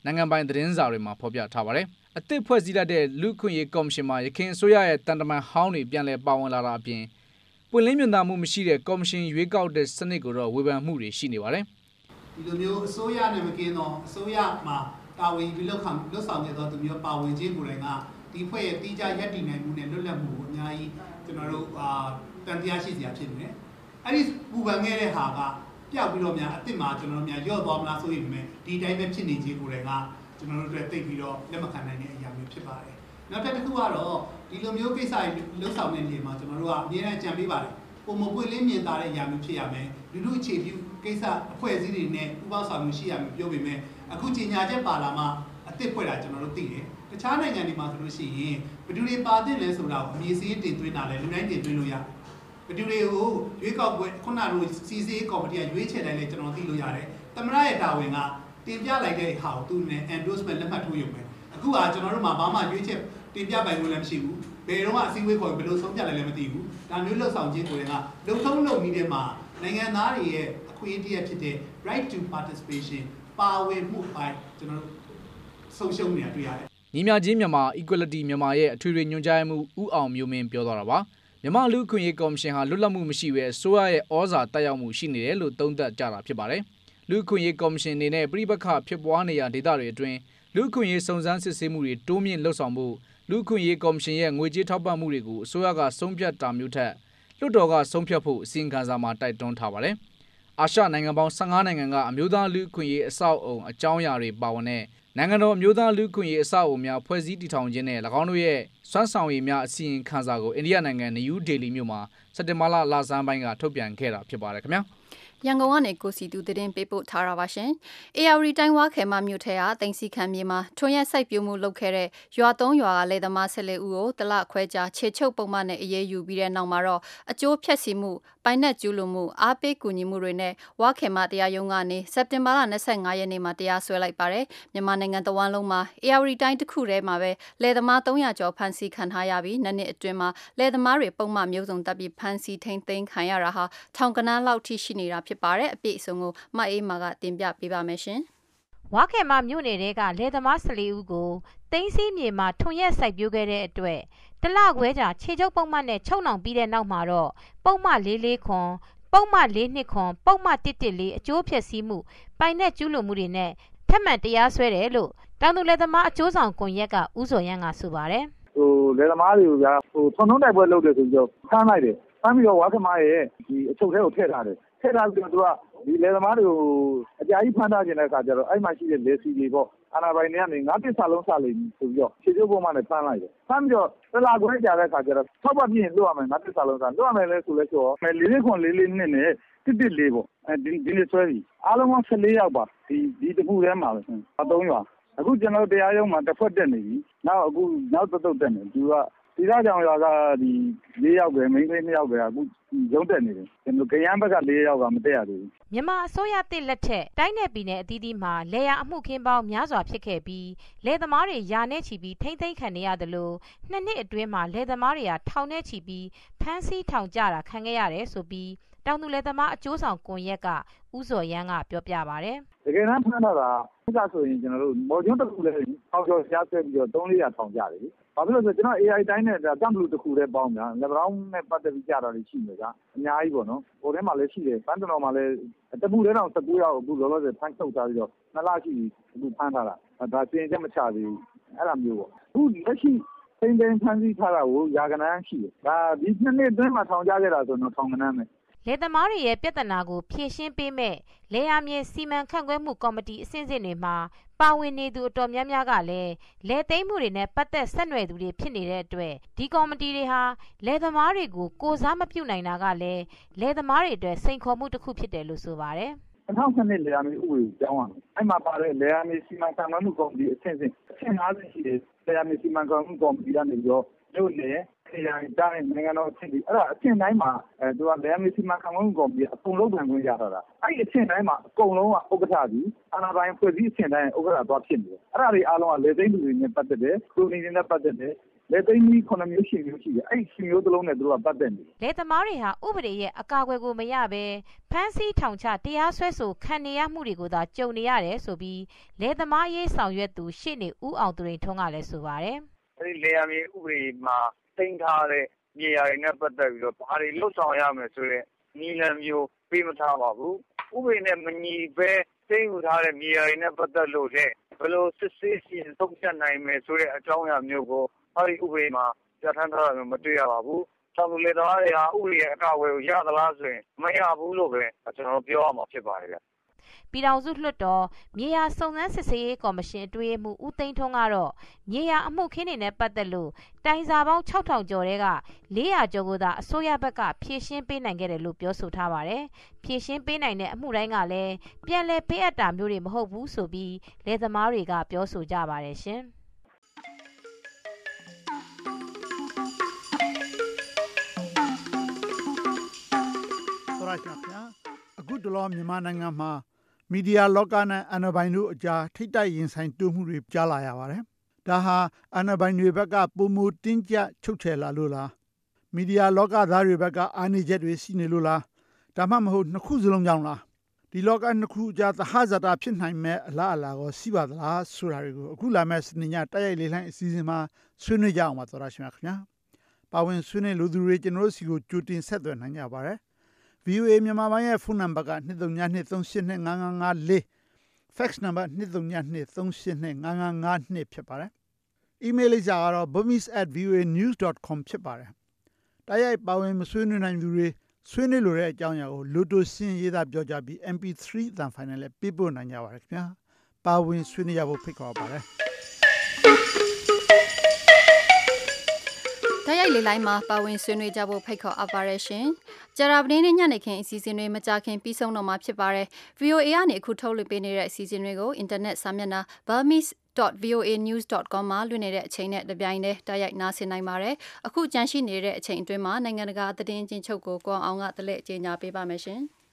နိုင်ငံပိုင်သတင်းစာတွေမှာဖော်ပြထားပါတယ်။အသစ်ဖွဲ့စည်းလိုက်တဲ့လူ့ခွင့်ရေးကော်မရှင်မှာရခိုင်အစိုးရရဲ့တန်တမန်ဟောင်းတွေပြန်လည်ပါဝင်လာတာအပြင်ပွင့်လင်းမြင်သာမှုမရှိတဲ့ကော်မရှင်ရွေးကောက်တဲ့စနစ်ကိုတော့ဝေဖန်မှုတွေရှိနေပါတယ်။ဒီလိုမျိုးအစိုးရနဲ့မကင်းတော့အစိုးရမှာတာဝန်ပြီးလောက်ခံလောက်ဆောင်နေတော့သူမျိုးပါဝင်ခြင်းကိုယ်တိုင်ကဒီဖွဲ့ရဲ့တိကျရပ်တည်နိုင်မှုနဲ့လွတ်လပ်မှုကိုအများကြီးကျွန်တော်တို့အာတန်တရားရှိစရာဖြစ်နေတယ်။အဲ့ဒီပူပန်ခဲ့တဲ့ဟာကပျောက်ပြီးတော့များအစ်စ်မှာကျွန်တော်တို့များရော့သွားမလားဆိုရင်ပဲဒီတိုင်းပဲဖြစ်နေခြင်းကိုယ်တိုင်ကကျွန်တော်တို့အတွက်သိပြီးတော့လက်မခံနိုင်တဲ့အရာမျိုးဖြစ်ပါတယ်။နောက်တစ်ခုကတော့ဒီလိုမျိုးကိစ္စလှုပ်ဆောင်နေနေမှာကျွန်တော်တို့ကအမြဲတမ်းကြံပေးပါတယ်။ပုံမပွင့်လင်းမြင်သာတဲ့အရာမျိုးဖြစ်ရမယ်။လူလူအခြေပြုကိစ္စအဖွဲ့အစည်းတွေနဲ့ပူးပေါင်းဆောင်မှုရှိရမယ်ပြောပေမဲ့အခုကြီးညာချက်ပါလာမှအစ်စ်ဖွဲ့တာကျွန်တော်တို့သိတယ်။တခြားနိုင်ငံတွေမှာဆိုလို့ရှိရင်ဘယ်သူတွေပါတဲ့လဲဆိုတာကိုအမည်စည်းတင်သွင်းတာလဲလူတိုင်းတင်သွင်းလို့ရတယ်။ဘယ်သူတွေကိုရွေးကောက်ပွဲခုနကလိုစီစီကော်မတီကရွေးချယ်တိုင်းလဲကျွန်တော်သိလို့ရတယ်။သမရရဲ့တာဝန်ကတင်ပြလိုက်တဲ့ဟာကိုသူနဲ့ endorsement လက်မှတ်ထိုးရုံပဲ။အခုကကျွန်တော်တို့မှာဘာမှရွေးချယ်တင်ပြပိုင်လို့လည်းမရှိဘူး။ဘယ်တော့မှအစည်းအဝေးခေါ်ဘယ်လိုဆုံးဖြတ်လဲလည်းမသိဘူး။ဒါမျိုးလှုပ်ဆောင်ခြင်းကိုလည်းကလုံထုံးလုံနည်းတဲ့မှာနိုင်ငံသားတွေရဲ့အခွင့်အရေးဖြစ်တဲ့ right to participation ပါဝင်မှုပိုင်းကျွန်တော်တို့ဆုံးရှုံးနေတာတွေ့ရတယ်။ညီမျှခြင်းမြန်မာ Equality မြန်မာရဲ့အထွေထွေညွှန်ကြားမှုဦးအောင်မျိုးမင်းပြောသွားတာပါ။မြန်မာလူ့အခွင့်အရေးကော်မရှင်ဟာလွတ်လပ်မှုမရှိဘဲအစိုးရရဲ့ဩဇာတက်ရောက်မှုရှိနေတယ်လို့သုံးသပ်ကြတာဖြစ်ပါတယ်။လူ့အခွင့်အရေးကော်မရှင်အနေနဲ့ပြည်ပခဖြစ်ပွားနေရဒေသတွေအတွင်းလူ့အခွင့်အရေးစုံစမ်းစစ်ဆေးမှုတွေတိုးမြင့်လှုပ်ဆောင်ဖို့လူ့အခွင့်အရေးကော်မရှင်ရဲ့ငွေကြေးထောက်ပံ့မှုတွေကိုအစိုးရကဆုံးဖြတ်တာမျိုးထက်လွှတ်တော်ကဆုံးဖြတ်ဖို့အစီအခံစာမှာတိုက်တွန်းထားပါတယ်။အာရှနိုင်ငံပေါင်း၁၅နိုင်ငံကအမျိုးသားလူ့အခွင့်အရေးအဆောက်အုံအကြောင်းအရာတွေပါဝင်တဲ့နိုင်ငံတော်အမျိုးသားလူ့အခွင့်အရေးအဆောက်အုံများဖွဲ့စည်းတည်ထောင်ခြင်းနဲ့၎င်းတို့ရဲ့စွမ်းဆောင်ရည်များအစီရင်ခံစာကိုအိန္ဒိယနိုင်ငံနယူးဒေလီမြို့မှာစက်တင်ဘာလလဆန်းပိုင်းကထုတ်ပြန်ခဲ့တာဖြစ်ပါတယ်ခင်ဗျာရန်ကုန်ကနေကိုစီတူသတင်းပေးပို့ထားတာပါရှင်။ အေယာဝတီတိုင်းဝါခဲမမြို့ထဲကတင်စီခံမြေမှာထွန်ရက်စိုက်ပျိုးမှုလုပ်ခဲ့တဲ့ရွာသုံးရွာကလယ်သမား၁၄ဦးကိုတလခွဲကြာခြေချုပ်ပုံမှန်နဲ့အရေးယူပြီးတဲ့နောက်မှာတော့အကျိုးဖြတ်စီမှုပိုင်နက်ကျူးလွန်မှုအားပေးကူညီမှုတွေနဲ့ဝါခဲမတရားရုံးကနေစက်တင်ဘာလ၂၅ရက်နေ့မှာတရားစွဲလိုက်ပါတယ်။မြန်မာနိုင်ငံတဝန်းလုံးမှာအေယာဝတီတိုင်းတစ်ခုထဲမှာပဲလယ်သမား၃၀၀ကျော်ဖမ်းဆီးခံထားရပြီးနှစ်နှစ်အတွင်းမှာလယ်သမားတွေပုံမှန်မျိုးစုံတပ်ပြီးဖမ်းဆီးထိန်းသိမ်းခံရတာဟာထောင်ကနန်းလောက်ထိရှိနေတာဖြစ်ပါတယ်။အပြည့်အစုံကိုမအေးမာကတင်ပြပေးပါမယ်ရှင်။ဝါခဲမမြို့နယ်ကလယ်သမား၁၄ဦးကိုသိန်းစီးမြေမှာထွန်ရက်စိုက်ပျိုးခဲ့တဲ့အတွက်တလခွဲကြာခြေချုပ်ပုံမှန်နဲ့ချုပ်နှောင်ပြီးတဲ့နောက်မှာတော့ပုံမှန်၄၄ခွန်ပုံမှန်၄၂ခွန်ပုံမှန်၁၁၄အကျိုးဖြည့်ဆည်းမှုပိုင်နဲ့ကျူးလွန်မှုတွေနဲ့ထပ်မံတရားစွဲတယ်လို့တောင်သူလယ်သမားအကျိုးဆောင်ကွန်ရက်ကဦးစော်ရန်းကဆိုပါတယ်ဟိုလယ်သမားတွေကိုကဟိုထွန်ထုံးတိုက်ပွဲလုပ်တယ်ဆိုပြီးတော့ဖမ်းလိုက်တယ်ဖမ်းပြီးတော့ဝါခမရဲ့ဒီအချုပ်ထဲကိုထည့်ထားတယ်ထည့်ထားပြီးတော့သူကဒီလယ်သမားတွေကိုအကြာကြီးဖမ်းထားခြင်းတဲ့အခါကျတော့အဲ့မှာရှိတဲ့လေစီတွေပေါ့အာနာပိုင်တွေကနေငါးပြစ်စာလုံးစလိမ့်ဆိုပြီးတော့ခြေကျုပ်ပုံမှန်နဲ့ဖမ်းလိုက်တယ်ဖမ်းပြီးတော့တလာခွဲကြာတဲ့အခါကျတော့ထောက်ပတ်ပြင်းလွတ်ရမယ်ငါးပြစ်စာလုံးစလွတ်ရမယ်လဲဆိုလဲဆိုတော့လေးလေးခွန်လေးလေးနှစ်နဲ့တစ်တစ်လေးပေါ့အဲဒီဒီနေ့ဆွဲပြီးအားလုံးက၁၄ယောက်ပါဒီဒီတစ်ခုထဲမှာပဲအသုံးရွာအခုကျွန်တော်တရားရုံးမှာတစ်ဖက်တက်နေပြီနောက်အခုနောက်တစ်တုတ်တက်နေသူကဒီသားကြောင်ရွာကဒီ၄ယောက်ပဲမိန်းကလေး၂ယောက်ပဲအခုရုံးတက်နေတယ်ကျွန်တော်ကရန်ဘက်က၄ယောက်ကမတက်ရသေးဘူးမြန်မာအစိုးရတစ်လက်ထက်တိုင်းနယ်ပြည်နယ်အသီးသီးမှာလယ်ယာအမှုခင်းပေါင်းများစွာဖြစ်ခဲ့ပြီးလယ်သမားတွေယာနဲ့ချီပြီးထိမ့်သိမ်းခံနေရတယ်လို့နှစ်နှစ်အတွင်းမှာလယ်သမားတွေကထောင်နဲ့ချီပြီးဖမ်းဆီးထောင်ကြတာခံခဲ့ရတယ်ဆိုပြီးတောင်သူလယ်သမားအကျိုးဆောင်ကွန်ရက်ကဦးစော်ရန်းကပြောပြပါတယ်တကယ်တမ်းဖမ်းတာကဥစ္စာဆိုရင်ကျွန်တော်တို့မော်ကျွန်းတစ်ခုလည်းထောင်ကျော်ရှားဆွဲပြီးတော့သုံးလေးရာထောင်ကြတယ်ဘာဖြစ်လို့လဲဆိုကျွန်တော် အေ အိုင် တိုင်းနဲ့ကမ်ဘလူတစ်ခုတည်းပေါင်းများလက်ဗရောင်းနဲ့ပတ်သက်ပြီးကြတာတွေရှိနေကြအများကြီးပေါ့နော်ဟိုထဲမှာလည်းရှိတယ်ပန်းတတော်မှာလည်းတပူထဲတော့၁၉ယောက်အခုလောလောဆယ်ဖမ်းထုတ်ထားပြီးတော့နှစ်လရှိပြီအခုဖမ်းထားတာဒါစင်ချက်မချသေးဘူးအဲ့လိုမျိုးပေါ့အခုလက်ရှိစိမ့်သိမ်းဖမ်းဆီးထားတာကိုယာကနန်းရှိတယ်ဒါဒီနှစ်နှစ်အတွင်းမှာထောင်ကြခဲ့တာဆိုတော့ထောင်ကနန်းပဲလယ်သမားတွေရဲ့ပြဿနာကိုဖြေရှင်းပေးမဲ့လယ်ယာမြေစီမံခန့်ခွဲမှုကော်မတီအဆင့်ဆင့်တွေမှာပါဝင်နေသူအတော်များများကလည်းလယ်သိမ်းမှုတွေနဲ့ပတ်သက်ဆက်နွယ်သူတွေဖြစ်နေတဲ့အတွက်ဒီကော်မတီတွေဟာလယ်သမားတွေကိုကိုစားမပြုနိုင်တာကလည်းလယ်သမားတွေအတွက်စိန်ခေါ်မှုတစ်ခုဖြစ်တယ်လို့ဆိုပါတယ်၂၀၁၂လယ်ယာမြေဥပဒေကြောင်းရမယ်အဲ့မှာပါတဲ့လယ်ယာမြေစီမံခန့်ခွဲမှုကော်မတီအဆင့်ဆင့်အဆင့်၅ဆင့်ရှိတယ်လယ်ယာမြေစီမံခန့်ခွဲမှုကော်မတီကနေပြီးတော့မြို့နယ်ခရိုင်တိုင်းနိုင်ငံတော်အဆင့်ကြီးအဲ့ဒါအဆင့်တိုင်းမှာအဲသူကလယ်ယာမြေစီမံခန့်ခွဲမှုကော်မတီအကုန်လုံးပြန်ခွင့်ရတာအဲ့ဒီအဆင့်တိုင်းမှာအကုန်လုံးကဥက္ကဋ္ဌကြီးအာဏာပိုင်ဖွဲ့စည်းအဆင့်တိုင်းဥက္ကဋ္ဌသွားဖြစ်နေတယ်အဲ့ဒါတွေအားလုံးကလယ်သိမ်းသူတွေနဲ့ပတ်သက်တယ်ခရိုနီတွေနဲ့ပတ်သက်တယ်လေသိန်းကြီးခုနှစ်မျိုးရှင်မျိုးရှိတယ်အဲ့ရှင်မျိုးတစ်လုံးနဲ့သူကပတ်သက်နေလေသမားတွေဟာဥပဒေရဲ့အကာအကွယ်ကိုမရဘဲဖမ်းဆီးထောင်ချတရားစွဲဆိုခံနေရမှုတွေကိုသာကြုံနေရတယ်ဆိုပြီးလေသမားရေးဆောင်ရွက်သူရှေ့နေဦးအောင်သူရင်ထွန်းကလည်းဆိုပါတယ်အဲ့ဒီလေယာဉ်ဥပဒေမှာတိမ့်ထားတဲ့မြေယာတွေနဲ့ပတ်သက်ပြီးတော့ဘာတွေလှုပ်ဆောင်ရမယ်ဆိုတဲ့နည်းလမ်းမျိုးပေးမထားပါဘူးဥပဒေနဲ့မညီဘဲတိမ့်ယူထားတဲ့မြေယာတွေနဲ့ပတ်သက်လို့လည်းဘယ်လိုစစ်ဆေးစီရင်သုံးဖြတ်နိုင်မယ်ဆိုတဲ့အကြောင်းအရာမျိုးကိုအဲဒီဥပဒေမှာပြဋ္ဌာန်းထားတာမျိုးမတွေ့ရပါဘူး။ဆောင်းလေတော်တွေဟာဥပဒေရဲ့အကာအကွယ်ကိုရသလားဆိုရင်မရဘူးလို့ပဲကျွန်တော်ပြောရမှာဖြစ်ပါတယ်ဗျ။ပြည်ထောင်စုလွှတ်တော်မြေယာစုံစမ်းစစ်ဆေးရေးကော်မရှင်အတွင်းမှဦးသိန်းထွန်းကတော့မြေယာအမှုခင်းတွေနဲ့ပတ်သက်လို့တိုင်စာပေါင်းခြောက်ထောင်ကျော်တွေကလေးရာကျော်ကိုသာအစိုးရဘက်ကဖြည့်ရှင်းပေးနိုင်ခဲ့တယ်လို့ပြောဆိုထားပါတယ်။ဖြည့်ရှင်းပေးနိုင်တဲ့အမှုတိုင်းကလည်းပြန်လည်ပေးအပ်တာမျိုးတွေမဟုတ်ဘူးဆိုပြီးလယ်သမားတွေကပြောဆိုကြပါတယ်ရှင်။ဆိုရချာဗျာအခုတလောမြန်မာနိုင်ငံမှာမီဒီယာလောကနဲ့အာဏာပိုင်တို့အကြားထိတ်တိုက်ရင်ဆိုင်တိုးမှုတွေကြားလာရပါတယ်။ဒါဟာအာဏာပိုင်တွေဘက်ကပုံမတင်းကျပ်ချုပ်ချယ်လာလို့လားမီဒီယာလောကသားတွေဘက်ကအာဏာချက်တွေရှိနေလို့လားဒါမှမဟုတ်နှစ်ခုစလုံးကြောင့်လားဒီလောကနှစ်ခုကြားသဟဇာတာဖြစ်နိုင်မဲ့အလားအလာကိုရှိပါသလားဆိုတာတွေကိုအခုလာမဲ့စနေညတိုက်ရိုက်လေးလှိုင်းအစီအစဉ်မှာဆွေးနွေးကြအောင်ပါသောရရှင်ခင်ဗျာ။ပါဝင်ဆွေးနွေးလူသူတွေကျွန်တော်တို့စီကိုကြိုတင်ဆက်သွယ်နိုင်ကြပါတယ်။ V O A မြန်မာပိုင်းရဲ့ဖုန်းနံပါတ်ကtwo three two three three eight two five five five four ဖက်စ်နံပါတ်two three two two three eight two five five five twoဖြစ်ပါတယ်။ email လိပ်စာကတော့ burmese at voa news dot com ဖြစ်ပါတယ်။တိုက်ရိုက်ပါဝင်မဆွေးနွေးနိုင်သူတွေဆွေးနွေးလိုတဲ့အကြောင်းအရာကိုလိုတိုရှင်းရေးသားပြောကြပြီး M P three အသံဖိုင်နဲ့လည်းပေးပို့နိုင်ကြပါတယ်ခင်ဗျာ။ပါဝင်ဆွေးနွေးရဖို့ဖိတ်ခေါ်ပါတယ်။တိုက်ရိုက်လေးလိုင်းမှာပါဝင်ဆွေးနွေးကြဖို့ဖိတ်ခေါ်အပ်ပါရရှင်။ကြာပတင်းနဲ့ညနေခင်းအစီအစဉ်တွေမကြခင်ပြီးဆုံးတော့မှာဖြစ်ပါတယ်။ V O A ကနေအခုထုတ်လွှင့်ပေးနေတဲ့အစီအစဉ်တွေကိုအင်တာနက်စာမျက်နှာ burmese dot voa news dot com မှာလွှင့်နေတဲ့အချိန်နဲ့တပြိုင်တည်းတိုက်ရိုက်နားဆင်နိုင်ပါတယ်။အခုကြန့်ရှိနေတဲ့အချိန်အတွင်းမှာနိုင်ငံတကာသတင်းချင်းချုပ်ကိုကိုအောင်ကတလက်အကြေညာပေးပါမယ်ရှင်။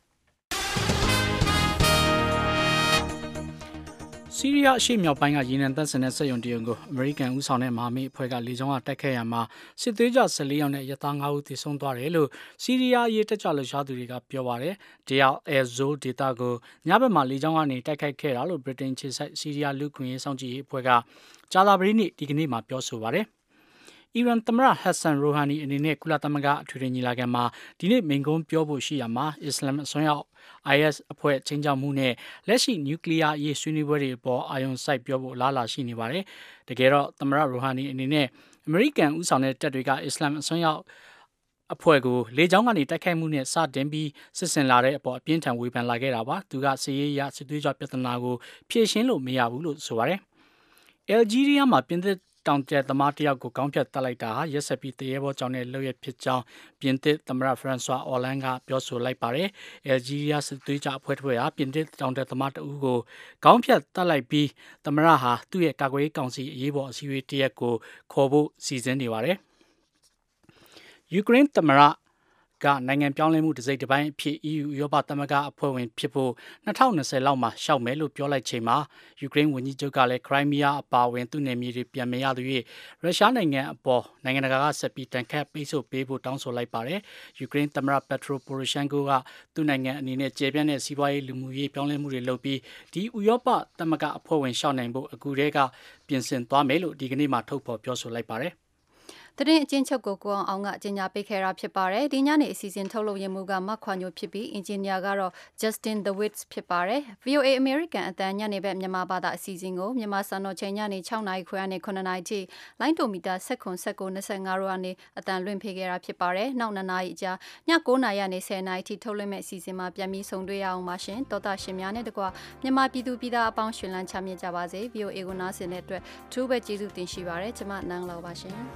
ဆီးရီးယားအရှေ့မြောက်ပိုင်းကရေနံသန့်စင်တဲ့စက်ရုံတရုံကိုအမေရိကန်ဦးဆောင်တဲ့မဟာမိတ်အဖွဲ့ကလေကြောင်းကတိုက်ခိုက်ရမှာစစ်သွေးကြone fourယောက်နဲ့ရဲသားfiveဦးသေဆုံးသွားတယ်လို့ဆီးရီးယားရေးတက်ကြွလှုပ်ရှားသူတွေကပြောပါတယ်။Deir ez-Zorဒေသကိုညဘက်မှာလေကြောင်းကနေတိုက်ခိုက်ခဲ့တာလို့ဗြိတိန်ခြေစိုက်ဆီးရီးယားလူ့ခွင့်ရေးစောင့်ကြည့်ရေးအဖွဲ့ကကြာသပတေးနေ့ဒီကနေ့မှာပြောဆိုပါတယ်။အီရန်သမ္မတဟက်ဆန်ရိုဟာနီအနေနဲ့ကုလသမဂ္ဂအထွေထွေညီလာခံမှာဒီနေ့မိန့်ခွန်းပြောဖို့ရှိရမှာအစ္စလာမ်အစွန်းရောက် I S အဖွဲ့ချင်းချောက်မှုနဲ့လက်ရှိနျူကလ িয়ার ရေးဆွေးနွေးပွဲတွေပေါ်အာရုံစိုက်ပြောဖို့လားလာရှိနေပါတယ်။တကယ်တော့သမ္မတရိုဟာနီအနေနဲ့အမေရိကန်ဦးဆောင်တဲ့တပ်တွေကအစ္စလာမ်အစွန်းရောက်အဖွဲ့ကိုလေကြောင်းကနေတိုက်ခိုက်မှုနဲ့စတင်ပြီးစစ်ဆင်လာတဲ့အပေါ်အပြင်းထန်ဝေဖန်လာခဲ့တာပါ။သူကစစ်ရေးရစစ်သွေးကြောပြဿနာကိုဖြေရှင်းလို့မရဘူးလို့ဆိုပါတယ်။ အယ်ဂျီးရီးယားမှာပြင်သစ်တောင်ကျသမားတယောက်ကိုကောင်းဖြတ်တက်လိုက်တာဟာရက်ဆက်ပြီးတရေဘောကြောင့်နဲ့လှုပ်ရဖြစ်ကြောင်းပြင်သစ်သမ္မတဖရန်ဆွာအော်လန်ကပြောဆိုလိုက်ပါတယ်။အယ်ဂျီးရီးယားစစ်သွေးကြအဖွဲ့တွေဟာပြင်သစ်တောင်ကျသမားတဦးကိုကောင်းဖြတ်တက်လိုက်ပြီးသမ္မတဟာသူ့ရဲ့ကာကွယ်ရေးကောင်စီအရေးပေါ်အစည်းအဝေးတရက်ကိုခေါ်ဖို့စီစဉ်နေပါတယ်။ယူကရိန်းသမ္မတကနိုင်ငံပြောင်းလဲမှုတစ်စိတ်တစ်ပိုင်းအဖြစ် E U ဥရောပသမဂ္ဂအဖွဲ့ဝင်ဖြစ်ဖို့twenty twentyလောက်မှာရှောက်မယ်လို့ပြောလိုက်ချိန်မှာယူကရိန်းဝန်ကြီးချုပ်ကလည်းခရိုင်းမီးယားအပါအဝင်သူ့နယ်မြေတွေပြန်မရသေး၍ရုရှားနိုင်ငံအပေါ်နိုင်ငံတကာကဆက်ပြီးတန်ခတ်ပိတ်ဆို့ပေးဖို့တောင်းဆိုလိုက်ပါတယ်။ယူကရိန်းသမ္မတပက်ထရိုပိုရိုရှန်ကိုကသူ့နိုင်ငံအနေနဲ့ကျေပြန့်တဲ့စီးပွားရေးလူမှုရေးပြောင်းလဲမှုတွေလုပ်ပြီးဒီဥရောပသမဂ္ဂအဖွဲ့ဝင်ရှောက်နိုင်ဖို့အခုတည်းကပြင်ဆင်သွားမယ်လို့ဒီကနေ့မှထုတ်ဖော်ပြောဆိုလိုက်ပါတယ်။သတင်းအကျဉ်းချုပ်ကိုကိုအောင်ကကြေညာပေးခဲ့တာဖြစ်ပါတယ်။ဒီညနေအစီအစဉ်ထုတ်လုပ်ရမှုကမခွာညိုဖြစ်ပြီးအင်ဂျင်နီယာကတော့ Justin The Wits ဖြစ်ပါတယ်။ V O A American အတန်ညနေဘက်မြန်မာဘာသာအစီအစဉ်ကိုမြန်မာစံတော်ချိန်ညနေsixနာရီခွဲကနေsevenနာရီထိလိုင်းတိုမီတာnineteen nineteen twenty-fiveတို့ကနေအတန်လွှင့်ဖေခဲ့တာဖြစ်ပါတယ်။နောက်twoနာရီအကြာညnineနာရီကနေtenနာရီထိထုတ်လွှင့်မဲ့အစီအစဉ်မှာပြန်ပြီးဆုံတွေ့ရအောင်ပါရှင်။တောတာရှင်များနဲ့တကွမြန်မာပြည်သူပြည်သားအပေါင်းရှင်လန်းချမ်းမြေ့ကြပါစေ။ V O A ကိုနားဆင်တဲ့အတွက်ထူးပဲကျေးဇူးတင်ရှိပါတယ်။ကျွန်မနန်းလောက်ပါရှင်။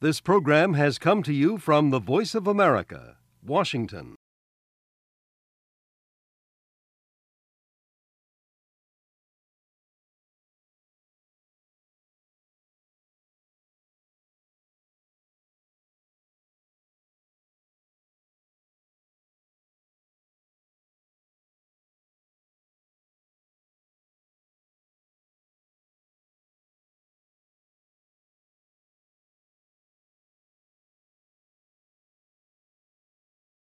This program has come to you from the Voice of America, Washington.